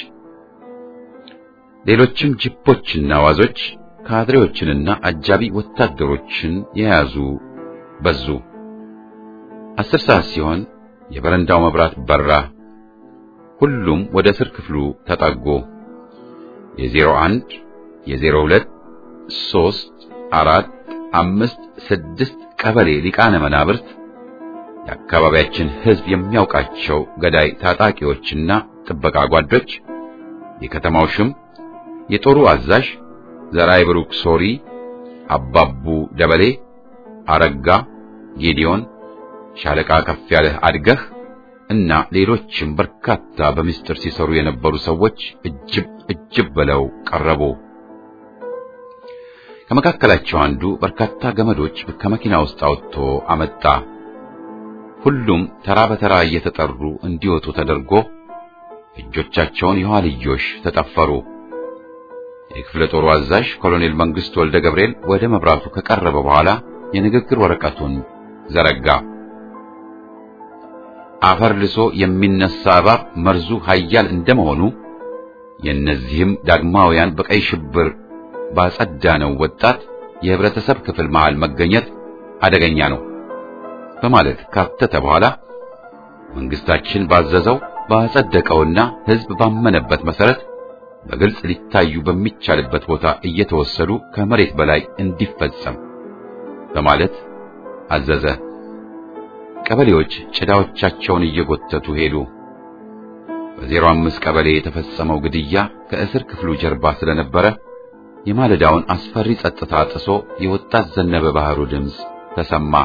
ሌሎችም ጂፖችና ዋዞች ካድሬዎችንና አጃቢ ወታደሮችን የያዙ በዙ። 10 ሰዓት ሲሆን የበረንዳው መብራት በራ። ሁሉም ወደ እስር ክፍሉ ተጠጉ። የ01 የ02 3 4 5 6 ቀበሌ ሊቃነ መናብርት የአካባቢያችን ሕዝብ የሚያውቃቸው ገዳይ ታጣቂዎችና ጥበቃ ጓዶች፣ የከተማው ሽም፣ የጦሩ አዛዥ ዘራይ ብሩክ ሶሪ፣ አባቡ ደበሌ፣ አረጋ ጌዲዮን፣ ሻለቃ ከፍ ያለህ አድገህ እና ሌሎችም በርካታ በሚስጥር ሲሰሩ የነበሩ ሰዎች እጅብ ብለው ቀረቡ። ከመካከላቸው አንዱ በርካታ ገመዶች ከመኪና ውስጥ አውጥቶ አመጣ። ሁሉም ተራ በተራ እየተጠሩ እንዲወጡ ተደርጎ እጆቻቸውን የኋልዮሽ ተጠፈሩ። የክፍለ ጦሩ አዛዥ ኮሎኔል መንግስቱ ወልደ ገብርኤል ወደ መብራቱ ከቀረበ በኋላ የንግግር ወረቀቱን ዘረጋ። አፈር ልሶ የሚነሳ እባብ መርዙ ኃያል እንደመሆኑ የእነዚህም ዳግማውያን በቀይ ሽብር ባጸዳነው ወጣት የህብረተሰብ ክፍል መሃል መገኘት አደገኛ ነው በማለት ካተተ በኋላ መንግስታችን ባዘዘው ባጸደቀውና ህዝብ ባመነበት መሰረት በግልጽ ሊታዩ በሚቻልበት ቦታ እየተወሰዱ ከመሬት በላይ እንዲፈጸም በማለት አዘዘ። ቀበሌዎች ጭዳዎቻቸውን እየጎተቱ ሄዱ። በ05 ቀበሌ የተፈጸመው ግድያ ከእስር ክፍሉ ጀርባ ስለነበረ የማለዳውን አስፈሪ ጸጥታ ጥሶ የወጣት ዘነበ ባህሩ ድምፅ ተሰማ።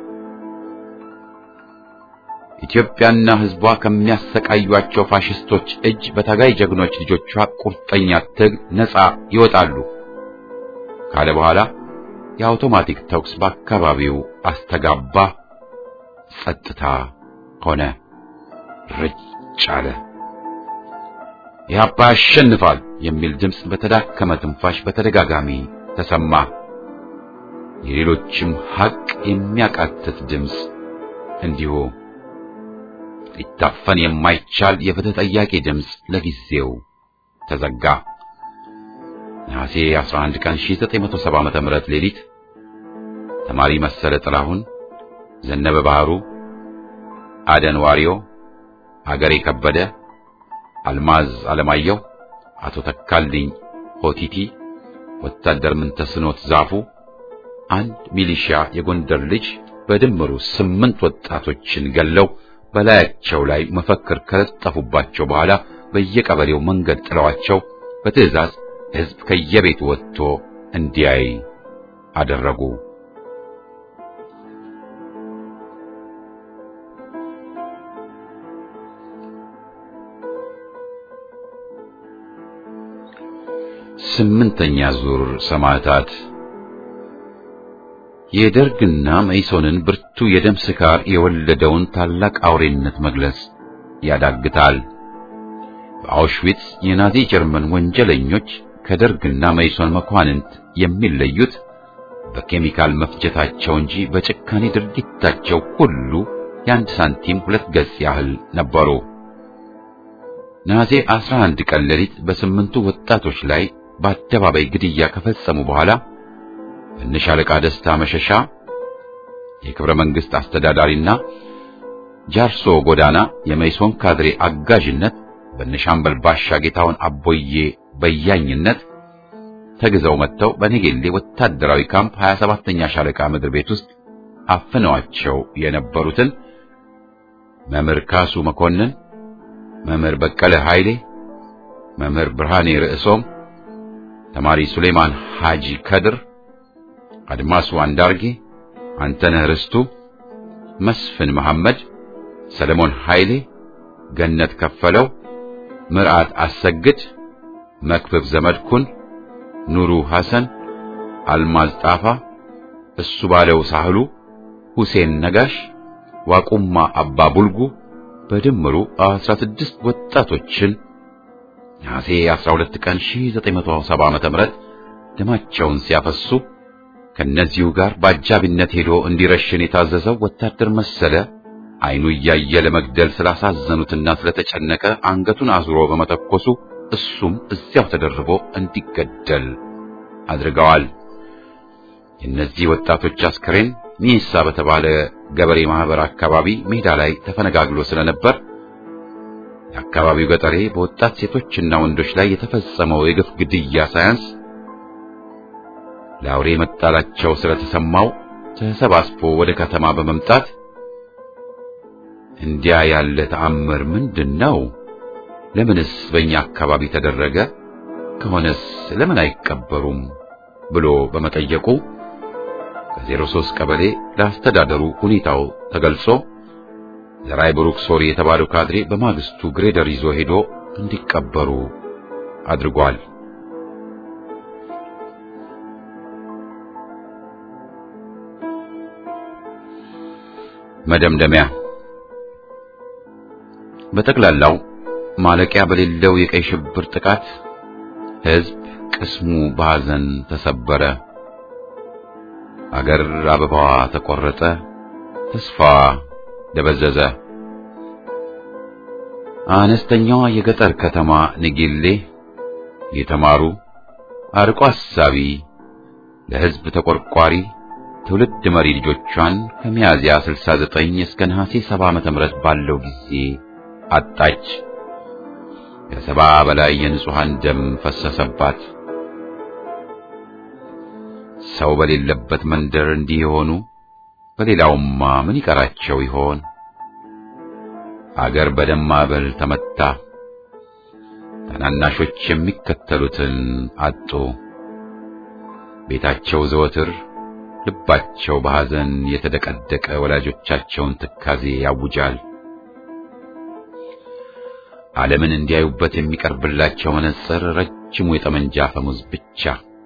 ኢትዮጵያና ህዝቧ ከሚያሰቃዩአቸው ፋሽስቶች እጅ በታጋይ ጀግኖች ልጆቿ ቁርጠኛ ትግል ነፃ ይወጣሉ ካለ በኋላ የአውቶማቲክ ተኩስ በአካባቢው አስተጋባ። ጸጥታ ሆነ። ረጭ አለ። ኢህአፓ ያሸንፋል የሚል ድምፅ በተዳከመ ትንፋሽ በተደጋጋሚ ተሰማ። የሌሎችም ሐቅ የሚያቃትት ድምፅ እንዲሁ። ሊታፈን የማይቻል የፍትህ ጠያቂ ድምፅ ለጊዜው ተዘጋ። ነሐሴ 11 ቀን 1970 ዓ.ም ሌሊት ተማሪ መሰለ ጥላሁን፣ ዘነበ ባህሩ፣ አደን ዋሪዮ፣ አገሬ ከበደ፣ አልማዝ አለማየሁ፣ አቶ ተካልኝ ሆቲቲ፣ ወታደር ምንተስኖት ዛፉ፣ አንድ ሚሊሺያ የጎንደር ልጅ በድምሩ 8 ወጣቶችን ገለው በላያቸው ላይ መፈክር ከለጠፉባቸው በኋላ በየቀበሌው መንገድ ጥለዋቸው በትዕዛዝ ሕዝብ ከየቤቱ ወጥቶ እንዲያይ አደረጉ። ስምንተኛ ዙር ሰማዕታት። የደርግና መኢሶንን ብርቱ የደም ስካር የወለደውን ታላቅ አውሬነት መግለጽ ያዳግታል። በአውሽዊትስ የናዚ ጀርመን ወንጀለኞች ከደርግና መኢሶን መኳንንት የሚለዩት በኬሚካል መፍጀታቸው እንጂ በጭካኔ ድርጊታቸው ሁሉ የአንድ ሳንቲም ሁለት ገጽ ያህል ነበሩ። ነሐሴ 11 ቀን ሌሊት በስምንቱ ወጣቶች ላይ በአደባባይ ግድያ ከፈጸሙ በኋላ እነሻለቃ ደስታ መሸሻ የክብረ መንግስት አስተዳዳሪና ጃርሶ ጎዳና የመይሶን ካድሬ አጋዥነት በነሻምበል ባሻ ጌታውን አቦዬ በያኝነት ተግዘው መጥተው በነጌሌ ወታደራዊ ካምፕ 27ኛ ሻለቃ ምድር ቤት ውስጥ አፍነዋቸው የነበሩትን መምህር ካሱ መኮንን፣ መምህር በቀለ ኃይሌ፣ መምህር ብርሃኔ ርዕሶም፣ ተማሪ ሱሌማን ሐጂ ከድር፣ አድማሱ አንዳርጌ፣ አንተነህ ርስቱ፣ መስፍን መሐመድ፣ ሰለሞን ኃይሌ፣ ገነት ከፈለው፣ ምርዓት አሰግድ፣ መክብብ ዘመድኩን፣ ኑሩ ሐሰን፣ አልማዝ ጣፋ፣ እሱ ባለው ሳህሉ፣ ሁሴን ነጋሽ፣ ዋቁማ አባ ቡልጉ በድምሩ 16 ወጣቶችን ነሐሴ 12 ቀን 1970 ዓ.ም ደማቸውን ሲያፈሱ ከነዚሁ ጋር በአጃቢነት ሄዶ እንዲረሽን የታዘዘው ወታደር መሰለ አይኑ እያየ ለመግደል ስላሳዘኑትና ስለተጨነቀ አንገቱን አዙሮ በመተኮሱ እሱም እዚያው ተደርቦ እንዲገደል አድርገዋል። የእነዚህ ወጣቶች አስከሬን ሚሳ በተባለ ገበሬ ማህበር አካባቢ ሜዳ ላይ ተፈነጋግሎ ስለነበር የአካባቢው ገጠሬ በወጣት ሴቶችና ወንዶች ላይ የተፈጸመው የግፍ ግድያ ሳያንስ ለአውሬ መጣላቸው ስለተሰማው ተሰባስቦ ወደ ከተማ በመምጣት እንዲያ ያለ ተአምር ምንድነው? ለምንስ በእኛ አካባቢ ተደረገ? ከሆነስ ለምን አይቀበሩም? ብሎ በመጠየቁ ከ03 ቀበሌ ለአስተዳደሩ ሁኔታው ተገልጾ ዘራይ ብሩክ ሶሪ የተባለው ካድሬ በማግስቱ ግሬደር ይዞ ሄዶ እንዲቀበሩ አድርጓል። መደምደሚያ በጠቅላላው ማለቂያ በሌለው የቀይ ሽብር ጥቃት ሕዝብ ቅስሙ በሐዘን ተሰበረ። አገር አበባዋ ተቆረጠ፣ ተስፋዋ ደበዘዘ። አነስተኛዋ የገጠር ከተማ ንጌሌ የተማሩ አርቆ አሳቢ ለሕዝብ ተቆርቋሪ ትውልድ መሪ ልጆቿን ከሚያዝያ 69 እስከ ነሐሴ 70 ዓ.ም ባለው ጊዜ አጣች። ከ70 በላይ የንጹሃን ደም ፈሰሰባት። ሰው በሌለበት መንደር እንዲህ የሆኑ በሌላውማ ምን ይቀራቸው ይሆን? አገር በደም ማዕበል ተመታ። ታናናሾች የሚከተሉትን አጡ። ቤታቸው ዘወትር ልባቸው በሐዘን የተደቀደቀ ወላጆቻቸውን ትካዜ ያውጃል። ዓለምን እንዲያዩበት የሚቀርብላቸው መነጽር ረጅሙ የጠመንጃ ፈሙዝ ብቻ።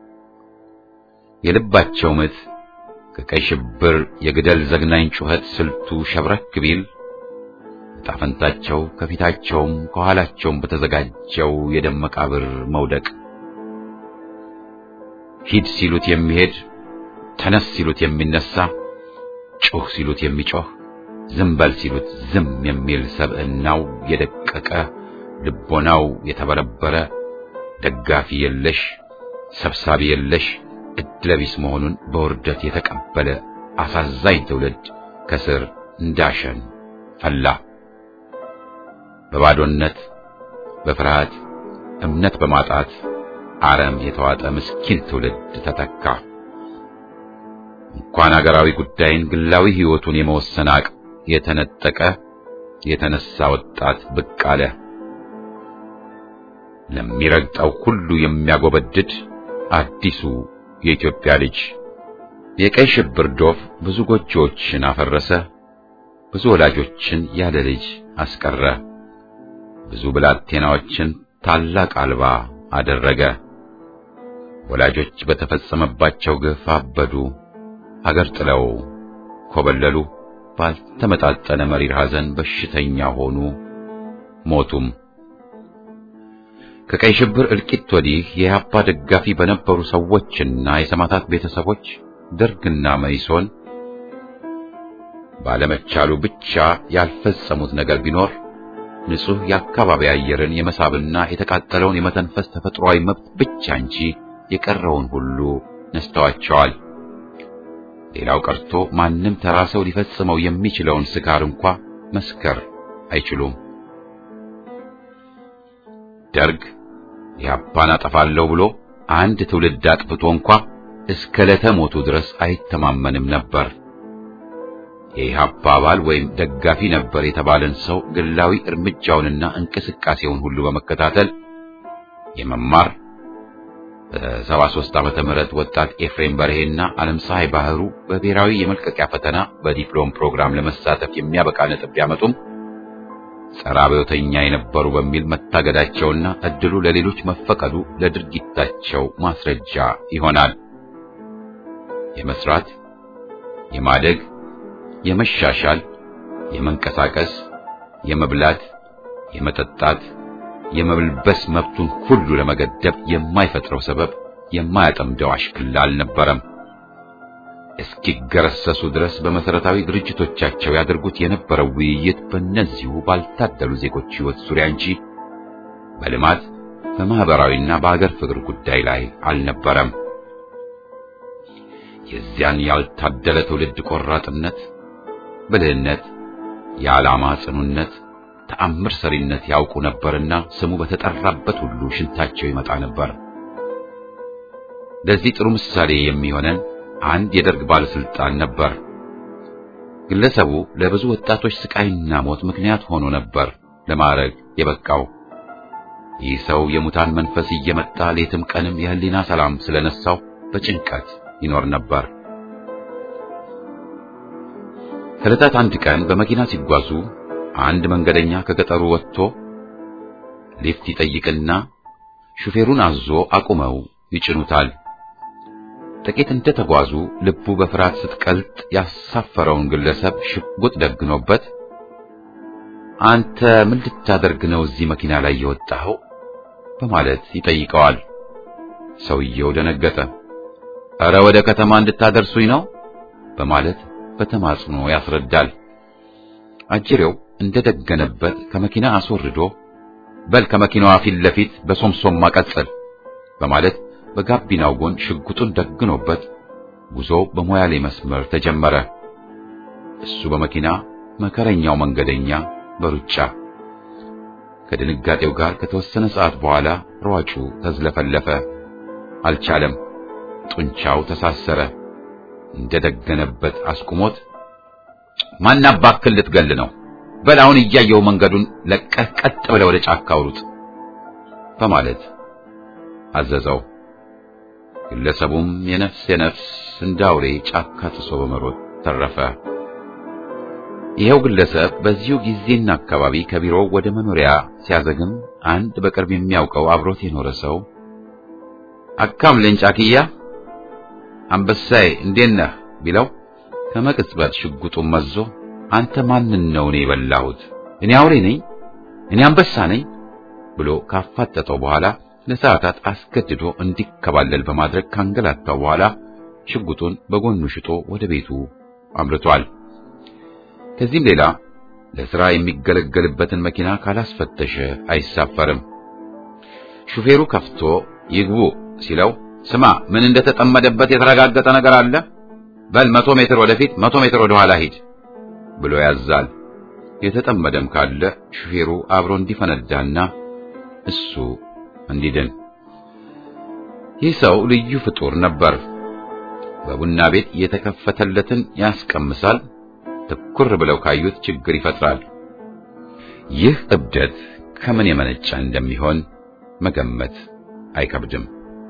የልባቸው ምት ከቀይ ሽብር የግደል ዘግናኝ ጩኸት ስልቱ ሸብረክ ቢል ጣፈንታቸው ከፊታቸውም ከኋላቸውም በተዘጋጀው የደም መቃብር መውደቅ። ሂድ ሲሉት የሚሄድ፣ ተነስ ሲሉት የሚነሳ፣ ጮህ ሲሉት የሚጮህ፣ ዝም በል ሲሉት ዝም የሚል ሰብዕናው የደቀቀ ልቦናው የተበረበረ ደጋፊ የለሽ ሰብሳቢ የለሽ እድለቢስ መሆኑን በውርደት የተቀበለ አሳዛኝ ትውልድ ከስር እንዳሸን ፈላ። በባዶነት በፍርሃት እምነት በማጣት አረም የተዋጠ ምስኪን ትውልድ ተተካ። እንኳን አገራዊ ጉዳይን ግላዊ ሕይወቱን የመወሰን አቅም የተነጠቀ የተነሳ ወጣት ብቅ አለ። ለሚረግጠው ሁሉ የሚያጎበድድ አዲሱ የኢትዮጵያ ልጅ። የቀይ ሽብር ዶፍ ብዙ ጎጆዎችን አፈረሰ፣ ብዙ ወላጆችን ያለ ልጅ አስቀረ፣ ብዙ ብላቴናዎችን ታላቅ አልባ አደረገ። ወላጆች በተፈጸመባቸው ግፍ አበዱ፣ ሀገር ጥለው ኮበለሉ፣ ባልተመጣጠነ መሪር ሐዘን በሽተኛ ሆኑ፣ ሞቱም። ከቀይ ሽብር እልቂት ወዲህ የኢህአፓ ደጋፊ በነበሩ ሰዎችና የሰማዕታት ቤተሰቦች ደርግና መኢሶን ባለመቻሉ ብቻ ያልፈጸሙት ነገር ቢኖር ንጹህ የአካባቢ አየርን የመሳብና የተቃጠለውን የመተንፈስ ተፈጥሯዊ መብት ብቻ እንጂ የቀረውን ሁሉ ነስተዋቸዋል። ሌላው ቀርቶ ማንም ተራ ሰው ሊፈጽመው የሚችለውን ስካር እንኳ መስከር አይችሉም። ደርግ ኢህአፓን አጠፋለሁ ብሎ አንድ ትውልድ አጥፍቶ እንኳ እስከ ለተሞቱ ድረስ አይተማመንም ነበር። የኢህአፓ አባል ወይም ደጋፊ ነበር የተባለን ሰው ግላዊ እርምጃውንና እንቅስቃሴውን ሁሉ በመከታተል የመማር በ73 ዓመተ ምህረት ወጣት ኤፍሬም በርሄና ዓለም ፀሐይ ባህሩ በብሔራዊ የመልቀቂያ ፈተና በዲፕሎም ፕሮግራም ለመሳተፍ የሚያበቃ ነጥብ ቢያመጡም ጸረ አብዮተኛ የነበሩ በሚል መታገዳቸውና እድሉ ለሌሎች መፈቀዱ ለድርጊታቸው ማስረጃ ይሆናል። የመስራት፣ የማደግ፣ የመሻሻል፣ የመንቀሳቀስ፣ የመብላት፣ የመጠጣት፣ የመብልበስ መብቱን ሁሉ ለመገደብ የማይፈጥረው ሰበብ የማያጠምደው አሽክላ አልነበረም። እስኪገረሰሱ ድረስ በመሰረታዊ ድርጅቶቻቸው ያደርጉት የነበረው ውይይት በእነዚሁ ባልታደሉ ዜጎች ሕይወት ዙሪያ እንጂ በልማት በማህበራዊና በአገር ፍቅር ጉዳይ ላይ አልነበረም። የዚያን ያልታደለ ትውልድ ቆራጥነት፣ ብልህነት፣ የዓላማ ጽኑነት፣ ተአምር ሰሪነት ያውቁ ነበርና ስሙ በተጠራበት ሁሉ ሽንታቸው ይመጣ ነበር። ለዚህ ጥሩ ምሳሌ የሚሆነን አንድ የደርግ ባለስልጣን ነበር። ግለሰቡ ለብዙ ወጣቶች ስቃይና ሞት ምክንያት ሆኖ ነበር ለማዕረግ የበቃው። ይህ ሰው የሙታን መንፈስ እየመጣ ሌትም ቀንም የህሊና ሰላም ስለነሳው በጭንቀት ይኖር ነበር። ከዕለታት አንድ ቀን በመኪና ሲጓዙ አንድ መንገደኛ ከገጠሩ ወጥቶ ሊፍት ይጠይቅና ሹፌሩን አዞ አቁመው ይጭኑታል። ጥቂት እንደተጓዙ ልቡ በፍርሃት ስትቀልጥ ያሳፈረውን ግለሰብ ሽጉጥ ደግኖበት አንተ ምን ልታደርግ ነው እዚህ መኪና ላይ የወጣኸው? በማለት ይጠይቀዋል። ሰውየው ደነገጠ። ኧረ ወደ ከተማ እንድታደርሱኝ ነው በማለት በተማጽኖ ያስረዳል። አጅሬው እንደደገነበት ከመኪና አስወርዶ በል ከመኪናዋ ፊት ለፊት በሶምሶም ማቀጽል በማለት በጋቢናው ጎን ሽጉጡን ደግኖበት ጉዞው በሞያሌ መስመር ተጀመረ። እሱ በመኪና መከረኛው መንገደኛ በሩጫ። ከድንጋጤው ጋር ከተወሰነ ሰዓት በኋላ ሯጩ ተዝለፈለፈ። አልቻለም። ጡንቻው ተሳሰረ። እንደደገነበት አስቁሞት ማን አባክል ልትገል ነው? በል አሁን እያየው መንገዱን ለቀህ ቀጥ ብለህ ወደ ጫካ አውሩጥ በማለት አዘዘው። ግለሰቡም የነፍስ እንዳውሬ ጫካ ጥሶ በመሮጥ ተረፈ። ይሄው ግለሰብ በዚሁ ጊዜና አካባቢ ከቢሮው ወደ መኖሪያ ሲያዘግም አንድ በቅርብ የሚያውቀው አብሮት የኖረ ሰው አካም ለንጫኪያ አንበሳዬ እንዴት ነህ ቢለው ከመቅጽበት ሽጉጡን መዞ አንተ ማንን ነው እኔ የበላሁት? እኔ አውሬ ነኝ? እኔ አንበሳ ነኝ? ብሎ ካፋጠጠው በኋላ ለሰዓታት አስገድዶ እንዲከባለል በማድረግ ካንገላታው በኋላ ሽጉጡን በጎኑ ሽጦ ወደ ቤቱ አምርቷል። ከዚህም ሌላ ለሥራ የሚገለገልበትን መኪና ካላስፈተሸ አይሳፈርም። ሹፌሩ ከፍቶ ይግቡ ሲለው ስማ ምን እንደተጠመደበት የተረጋገጠ ነገር አለ? በል 100 ሜትር ወደፊት 100 ሜትር ወደ ኋላ ሂድ ብሎ ያዛል። የተጠመደም ካለ ሹፌሩ አብሮ እንዲፈነዳና እሱ እንዲድን። ይህ ሰው ልዩ ፍጡር ነበር። በቡና ቤት የተከፈተለትን ያስቀምሳል። ትኩር ብለው ካዩት ችግር ይፈጥራል። ይህ እብደት ከምን የመነጨ እንደሚሆን መገመት አይከብድም።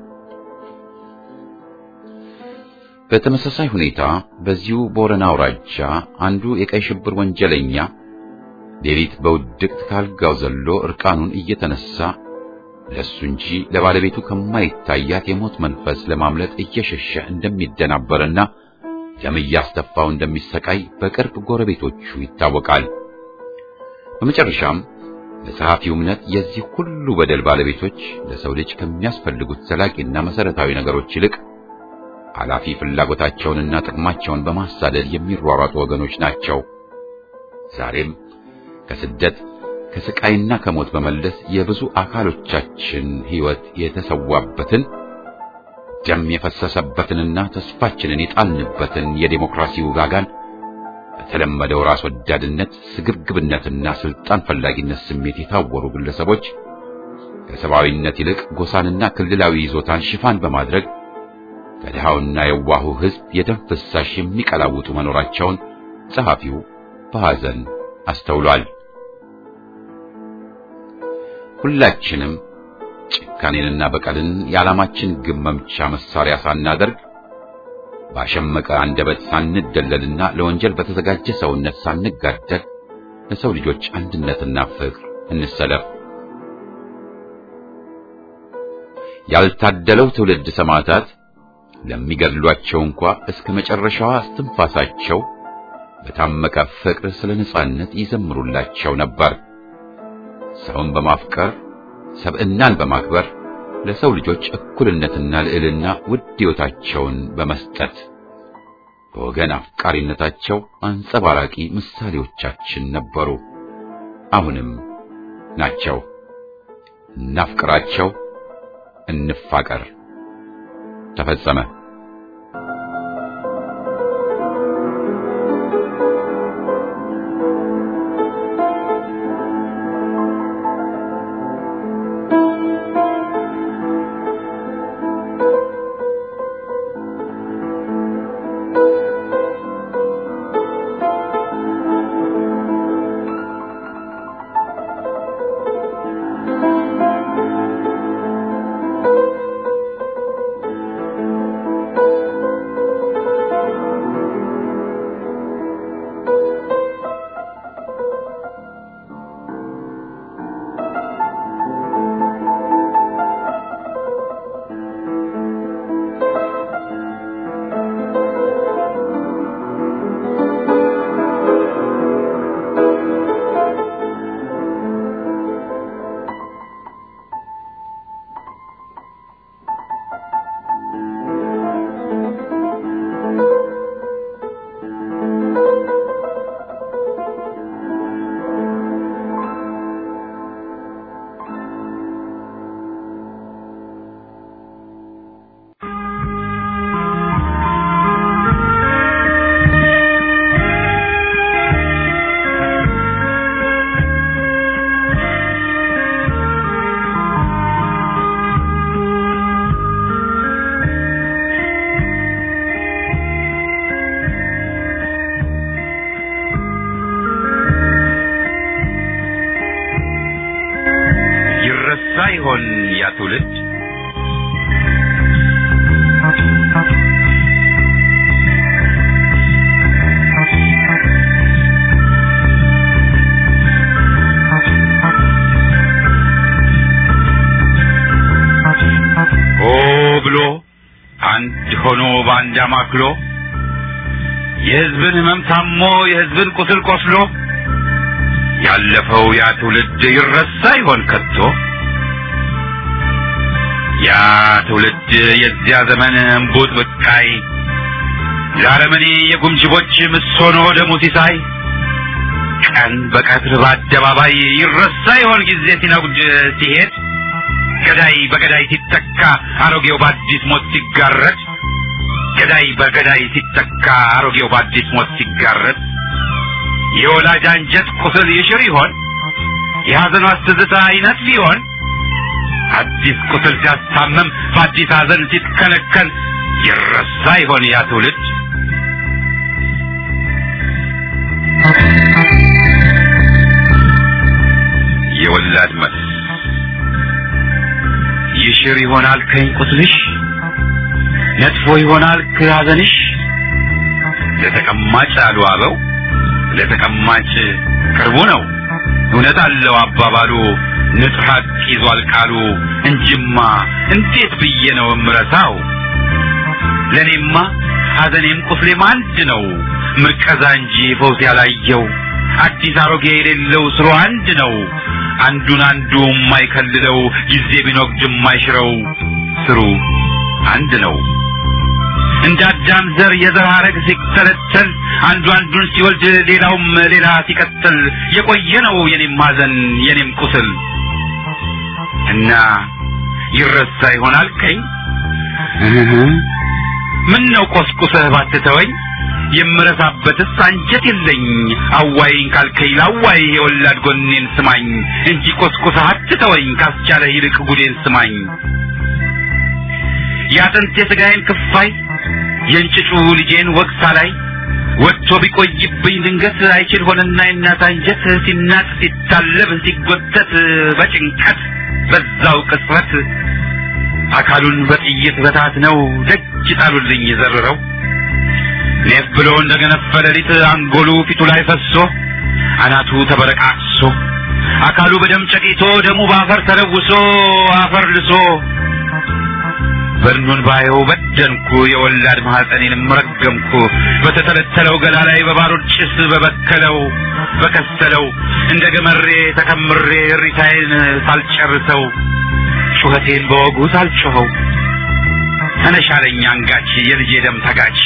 በተመሳሳይ ሁኔታ በዚሁ ቦረና አውራጃ አንዱ የቀይ ሽብር ወንጀለኛ ሌሊት በውድቅት ካልጋው ዘሎ እርቃኑን እየተነሳ ለሱ እንጂ ለባለቤቱ ከማይታያት የሞት መንፈስ ለማምለጥ እየሸሸ እንደሚደናበርና ደም እያስተፋው እንደሚሰቃይ በቅርብ ጎረቤቶቹ ይታወቃል። በመጨረሻም በጸሐፊው እምነት የዚህ ሁሉ በደል ባለቤቶች ለሰው ልጅ ከሚያስፈልጉት ዘላቂና መሰረታዊ ነገሮች ይልቅ ኃላፊ ፍላጎታቸውንና ጥቅማቸውን በማሳደድ የሚሯሯጡ ወገኖች ናቸው። ዛሬም ከስደት ከስቃይና ከሞት በመለስ የብዙ አካሎቻችን ሕይወት የተሰዋበትን ደም የፈሰሰበትንና ተስፋችንን የጣልንበትን የዲሞክራሲ ውጋጋን በተለመደው ራስ ወዳድነት፣ ስግብግብነትና ስልጣን ፈላጊነት ስሜት የታወሩ ግለሰቦች ከሰብአዊነት ይልቅ ጎሳንና ክልላዊ ይዞታን ሽፋን በማድረግ ከድሃውና የዋሁ ሕዝብ የደም ፍሳሽ የሚቀላውጡ መኖራቸውን ጸሐፊው በሐዘን አስተውሏል። ሁላችንም ጭካኔንና በቀልን የዓላማችን ግብ መምቻ መሳሪያ ሳናደርግ ባሸመቀ አንደበት ሳንደለልና ለወንጀል በተዘጋጀ ሰውነት ሳንጋደል ለሰው ልጆች አንድነትና ፍቅር እንሰለፍ። ያልታደለው ትውልድ ሰማዕታት ለሚገድሏቸው እንኳ እስከ መጨረሻዋ እስትንፋሳቸው በታመቀ ፍቅር ስለ ነጻነት ይዘምሩላቸው ነበር። ሰውን በማፍቀር ሰብዕናን በማክበር ለሰው ልጆች እኩልነትና ልዕልና ውድ ሕይወታቸውን በመስጠት በወገን አፍቃሪነታቸው አንጸባራቂ ምሳሌዎቻችን ነበሩ። አሁንም ናቸው። እናፍቅራቸው፣ እንፋቀር። ተፈጸመ። ሳይሆን ያ ትውልድ ብሎ አንድ ሆኖ ባንድ አማክሎ የሕዝብን ሕመም ታሞ የሕዝብን ቁስል ቆስሎ ያለፈው ያ ትውልድ ይረሳ ይሆን ከቶ? ያ ትውልድ የዚያ ዘመን እምቡጥ ብቃይ ዛረመኔ የጉምጅቦች ምሶኖ ደሙ ሲሳይ ቀን በቀትር በአደባባይ ይረሳ ይሆን ጊዜ ሲነጉድ ሲሄድ ገዳይ በገዳይ ሲተካ አሮጌው በአዲስ ሞት ሲጋረድ ገዳይ በገዳይ ሲተካ አሮጌው በአዲስ ሞት ሲጋረድ የወላጅ አንጀት ቁስል ይሽር ይሆን? የሐዘኗ ትዝታ ይነጥፍ ይሆን? አዲስ ቁስል ሲያስታመም በአዲስ ሐዘን ሲትከለከል ይረሳ ይሆን ያ ትውልድ? የወላድ መስ ይሽር ይሆናል ከኝ ቁስልሽ ነጥፎ ይሆናል ከሐዘንሽ ለተቀማጭ አሉ አበው ለተቀማጭ ቅርቡ ነው እውነት አለው አባባሉ ንጥሐት ይዟል ቃሉ እንጂማ እንዴት ብዬ ነው እምረሳው ለኔማ ሐዘኔም ቁስሌም አንድ ነው ምርቀዛ እንጂ ፈውስ ያላየው አዲስ አሮጌ የሌለው ስሩ አንድ ነው አንዱን አንዱ የማይከልለው ጊዜ ቢኖቅድ የማይሽረው ስሩ አንድ ነው እንደ አዳም ዘር የዘር ሐረግ ሲተለተል አንዱ አንዱን ሲወልድ ሌላውም ሌላ ሲቀጥል የቆየ ነው የኔም ሐዘን የኔም ቁስል እና ይረሳ ይሆናል ከኝ ምን ነው ቆስቁሰህ ባትተወኝ የምረሳበትስ አንጀት የለኝ አዋይን ካልከኝ ላዋይ የወላድ ጎኔን ስማኝ እንጂ ቆስቆሳ አትተወኝ ካስቻለ ይልቅ ጉዴን ስማኝ ያጥንት የሥጋዬን ክፋይ የእንጭጩ ልጄን ወቅሳ ላይ ወጥቶ ቢቆይብኝ ድንገት አይችል ሆነና የእናት አንጀት ሲናጥ ሲታለብ ሲጎተት በጭንቀት በዛው ቅጽበት አካሉን በጥይት በታትነው ደጅ ጣሉልኝ ዘርረው ኔፍ ብሎ እንደገነፈለ ሊት አንጎሉ ፊቱ ላይ ፈሶ አናቱ ተበረቃቅሶ አካሉ በደም ጨቂቶ ደሙ ባፈር ተለውሶ አፈር ልሶ በርኑን ባየው በደንኩ የወላድ ማህፀኔን መረገምኩ በተተለተለው ገላ ላይ በባሩድ ጭስ በበከለው በከሰለው እንደገመሬ ተከምሬ ሪታዬን ሳልጨርሰው ጩኸቴን በወጉ ሳልጮኸው ተነሻለኝ አንጋች የልጄ ደም ተጋች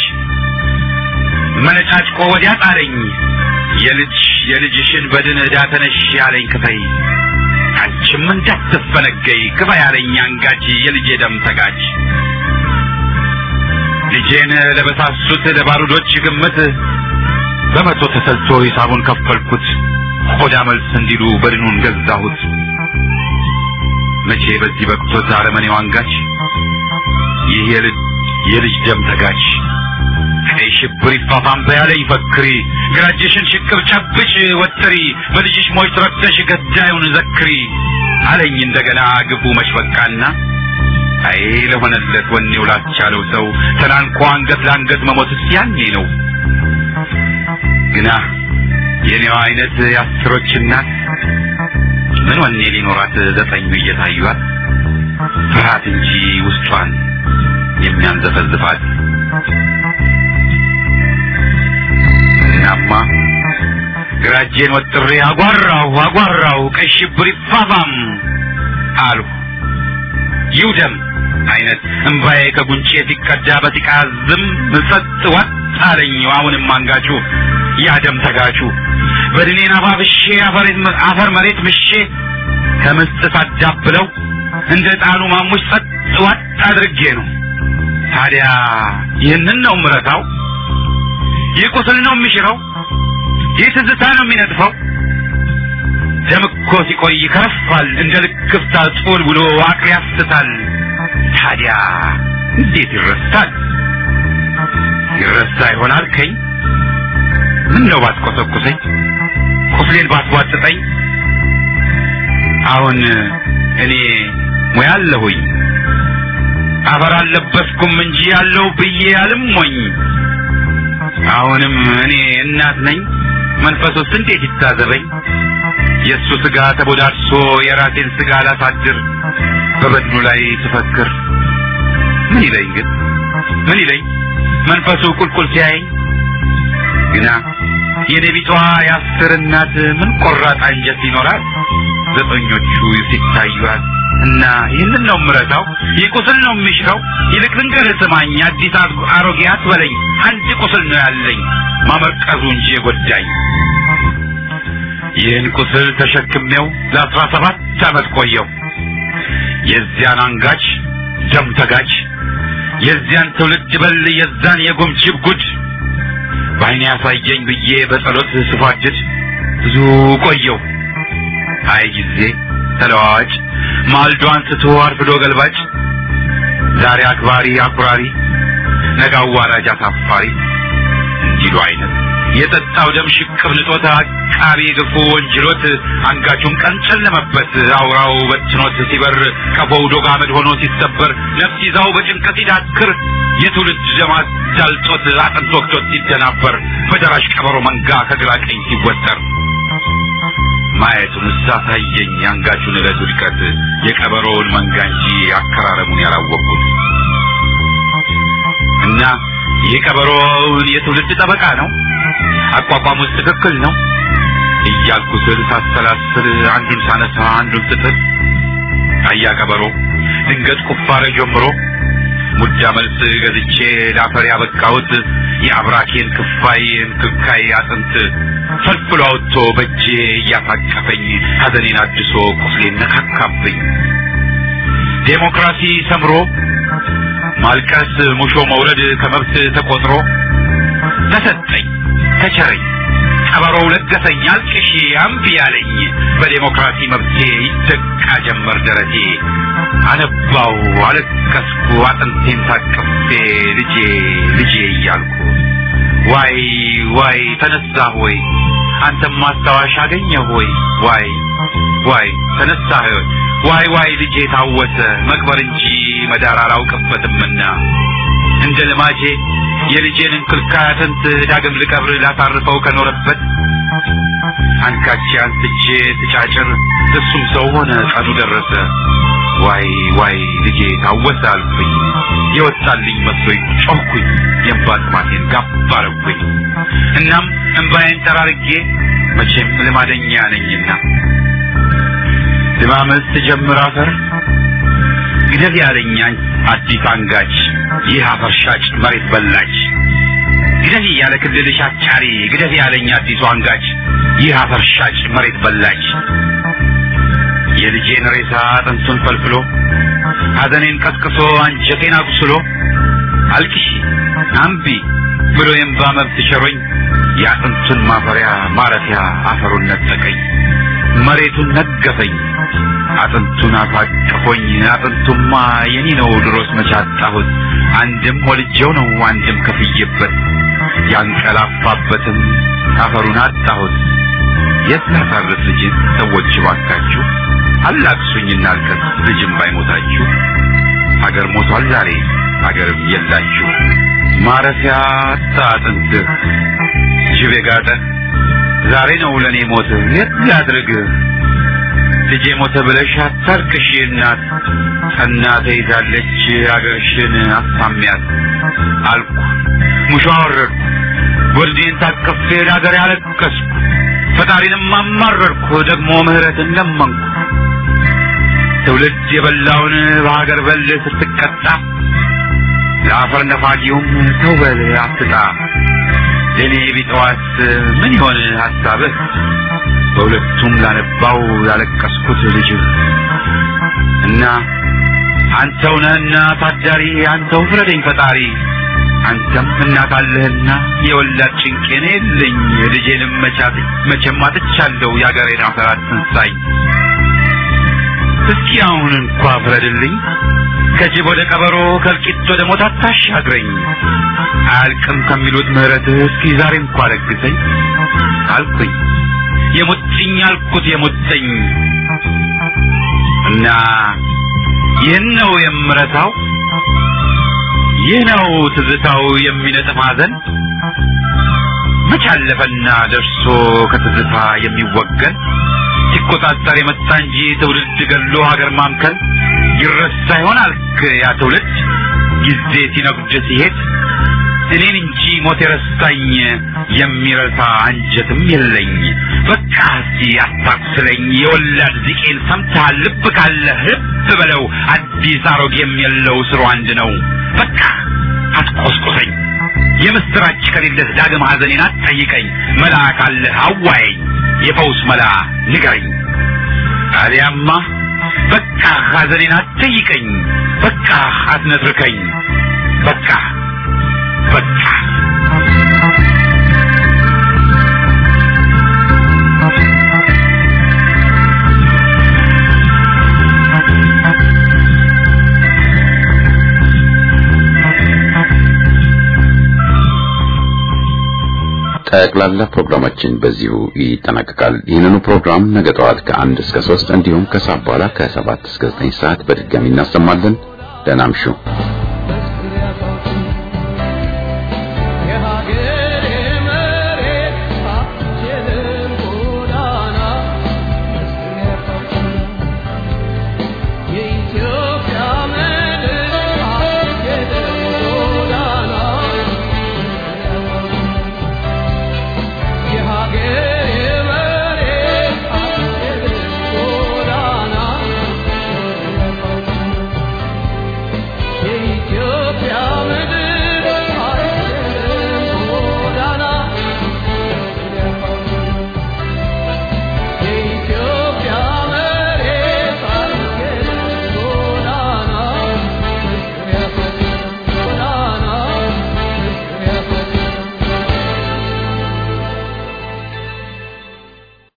መነጫጭቆ ወዲያ ጣለኝ የልጅሽን በድን ዕዳ ተነሽ ያለኝ ክፈይ አንቺም እንዳትፈነገይ ክፋ ያለኝ አንጋች የልጄ ደም ተጋች ልጄን ለበሳሱት ለባሩዶች ግምት በመቶ ተሰልቶ ሂሳቡን ከፈልኩት ቆዳ መልስ እንዲሉ በድኑን ገዛሁት መቼ በዚህ በቅቶት አረመኔው አንጋች ይህ የልጅ ደም ተጋች ቀይ ሽብር ይፋፋም በያለኝ ፈክሪ ግራጅሽን ሽቅብ ጨብጭ ወጥሪ በልጅሽ ሞት ረክተሽ ገዳዩን ዘክሪ አለኝ እንደገና ግቡ መሽበቃና አይ ለሆነለት ወኔው ላስቻለው ሰው ተናንቆ አንገት ለአንገት መሞትስ ያኔ ነው ግና የኔው አይነት ያስሮች እናት ምን ወኔ ሊኖራት ዘጠኝ እየታዩት ፍርሃት እንጂ ውስጧን የሚያንዘፈዝፋት እናማ ግራጄን ወጥሬ አጓራው ቀይ ሽብር ይፋፋም አሉ ይውደም አይነት እንባዬ ከጉንጬ ሲቀዳ በትቃዝም ምጸጥ ወጣለኝ አሁንም አንጋቹ ያደም ተጋቹ በድኔና ባብሼ አፈር መሬት ምሼ ከምስጥ ሳዳብለው እንደ ጣኑ ማሙሽ ጸጥ ወጥ አድርጌ ነው ታዲያ ይህንን ነው ምረታው ይቁስል ነው የሚሽረው ይትዝታ ነው የሚነጥፈው ደምኮ ሲቆይ ይከረፋል እንደ ልክፍታ ጦል ብሎ አቅል ያስታል ታዲያ እንዴት ይረሳል ይረሳ ይሆናል ከኝ ምን ነው ባትቆሰቁሰኝ ቁስሌን ባትዋጥጠኝ አሁን እኔ ሙያ አለሁኝ አፈር አልለበስኩም እንጂ ያለው ብዬ አልሞኝ አሁንም እኔ እናት ነኝ መንፈሱስ እንዴት ይታዘበኝ የሱ ስጋ ተቦዳድሶ የራሴን ስጋ ላሳድር በበድኑ ላይ ተፈክር ምን ይለኝ ግን ምን ይለኝ መንፈሱ ቁልቁል ሲያየኝ ግና የነቢቷ ያስር እናት ምን ቆራጥ አንጀት ይኖራል ዘጠኞቹ ሲታዩት እና ይህንን ነው ምረታው ይቁስል ነው የሚሽረው ይልቅ ልንገርህ ስማኝ አዲስ አሮጌ አትበለኝ አንድ ቁስል ነው ያለኝ ማመርቀዙ እንጂ የጎዳኝ ይህን ቁስል ተሸክሜው ለ17 ዓመት ቆየው የዚያን አንጋች ደም ተጋች የዚያን ትውልድ በል የዛን የጎምጅብ ጉድ በዓይኔ ያሳየኝ ብዬ በጸሎት ስፋድድ ብዙ ቆየው አይ ጊዜ ተለዋዋጭ ማልዶ አንስቶ አርፍዶ ገልባጭ ዛሬ አክባሪ አኩራሪ ነገ አዋራጅ አሳፋሪ እንዲሉ አይነት የጠጣው ደም ሽቅብ ንጦት አቃቢ ግፉ ወንጅሎት አንጋቹም ቀን ጨለመበት አውራው በትኖት ሲበር ከቦው ዶጋመድ ሆኖ ሲሰበር ነፍስ ይዛው በጭንቀት ሲዳክር የትውልድ ደማት ዳልጦት አጥንት ወቅቶት ሲደናበር በደራሽ ቀበሮ መንጋ ከግራ ቀኝ ሲወጠር ማየቱን ሳሳየኝ አንጋቹን ለዱልቀት የቀበሮውን መንጋ እንጂ አከራረሙን ያላወቁት እና የቀበሮውን የትውልድ ጠበቃ ነው አቋቋሙስ ትክክል ነው እያልኩ ስል ሳሰላስል አንዱን ሳነሳ አንዱን ስጥል አያ ቀበሮ ድንገት ቁፋረ ጀምሮ ሙጃ መልስ ገዝቼ ላፈር ያበቃሁት የአብራኬን ክፋይን ክካይ አጥንት ፈልፍሎ አውጥቶ በእጄ እያፋቀፈኝ ሐዘኔን አድሶ ቁስሌን ነካካብኝ ዴሞክራሲ ሰምሮ ማልቀስ ሙሾ መውረድ ከመብት ተቆጥሮ ተሰጠኝ ተቸረኝ ቀበሮው ለገሰኝ አልቅሼ አምቢ ያለኝ በዲሞክራሲ መብቴ ይተካ ጀመር ደረቴ አነባው አለቀስኩ አጥንቴን ታቅፌ ልጄ ልጄ እያልኩ ዋይ ዋይ ተነሳ ሆይ አንተም ማስታወሻ አገኘ ሆይ ዋይ ዋይ ተነሳ ሆይ ዋይ ዋይ ልጄ ታወሰ መቅበር እንጂ መዳር አላውቅበትምና እንደ ልማጄ የልጄን እንክልካያትን ዳግም ልቀብር ላሳርፈው ከኖረበት አንካቼ አንስቼ ትጫጭር እሱም ሰው ሆነ ቀኑ ደረሰ ዋይ ዋይ ልጄ ታወሰ አልኩኝ የወጣልኝ መስሎኝ ጮህኩኝ የእንባ ጥማቴን ጋብ አረኩኝ እናም እንባዬን ጠራርጌ መቼም ልማደኛ ነኝና ልማመስ ጀምር አፈር ግደል ያለኝ አዲስ አንጋች ይህ አፈርሻጭ መሬት በላች ግደል ያለ ክልልሽ አጫሪ ግደል ያለኝ አዲስ አንጋች ይህ አፈርሻጭ መሬት በላች የልጄን ሬሳ አጥንቱን ፈልፍሎ ሐዘኔን ቀስቅሶ አንጀቴን አቁስሎ አልቅሺ አምቢ ብሎ የእንባ መብት ሸሮኝ የአጥንቱን ማፈሪያ ማረፊያ አፈሩን ነጠቀኝ መሬቱን ነገፈኝ አጥንቱን አፋቀፎኝ አጥንቱማ የኔ ነው ድሮስ መቻጣሁት አንድም ወልጄው ነው አንድም ከፍዬበት ያንቀላፋበትም አፈሩን አጣሁት የታሳርፍ ልጅ ሰዎች ባካችሁ አላክሱኝና አልቀስ ልጅም ባይሞታችሁ ሀገር ሞቷል ዛሬ ሀገርም የላችሁ ማረፊያ አጥንት ጅብ የጋጠ ዛሬ ነው ለኔ ሞት የት ላድርግ ልጄ ሞተ ብለሽ አታልቅሽ እናት እናቴ ይዛለች ሀገርሽን አሳሚያት አልኩ ሙሾ አወረድኩ ወርዴን ታቅፌ ለሀገር ያለቀስኩ ፈጣሪንም አማረርኩ ደግሞ ምህረትን ለመንኩ ትውልድ የበላውን በሀገር በል ስትቀጣ ለአፈር ነፋጊውም ተውበል አትጣ ለኔ ቢጠዋስ ምን ይሆን ሐሳብህ በሁለቱም ላነባው ያለቀስኩት ልጅ እና አንተው ነህና ታዳሪ አንተው ፍረደኝ ፈጣሪ አንተም እናት አለህና የወላድ ጭንቄን የለኝ ልጄንም መቼም አጥቻለሁ የአገሬን አፈር አትንሳኝ እስኪ አሁን እንኳን ፍረድልኝ ከጅብ ወደ ቀበሮ ከልቂት ወደ ሞት አታሻግረኝ አልቅም ከሚሉት ምህረትህ እስኪ ዛሬ እንኳን ለግሰኝ አልኩኝ የሙጥኝ አልኩት የሙጥኝ እና ይህን ነው የምረታው ይህ ነው ትዝታው የሚነጥፍ ሐዘን መቻለፈና ደርሶ ከትዝታ የሚወገን ሲቆጣጠር የመጣ እንጂ ትውልድ ገሎ ሀገር ማምከን ይረሳ ይሆናል ያ ትውልድ ጊዜ ሲነጉድ ሲሄድ እኔን እንጂ ሞት የረሳኝ የሚረሳ አንጀትም የለኝ በቃ እስቲ አታክስለኝ የወላድ ዚቄን ሰምተሃል ልብ ካለ ልብ በለው አዲስ አሮጌም የለው ስሩ አንድ ነው በቃ አትቆስቁሰኝ የምስራች ከሌለህ ዳግም ሐዘኔን አትጠይቀኝ መላ ካለህ አዋየኝ የፈውስ መላ ንገረኝ አሊያማ በቃ ሐዘኔን አትጠይቀኝ በቃ አትነትርከኝ በቃ በቃ ጠቅላላ ፕሮግራማችን በዚሁ ይጠናቀቃል። ይህንኑ ፕሮግራም ነገ ጠዋት ከ1 እስከ 3 እንዲሁም ከሰዓት በኋላ ከ7 እስከ 9 ሰዓት በድጋሚ እናሰማለን። ደህና እምሹ።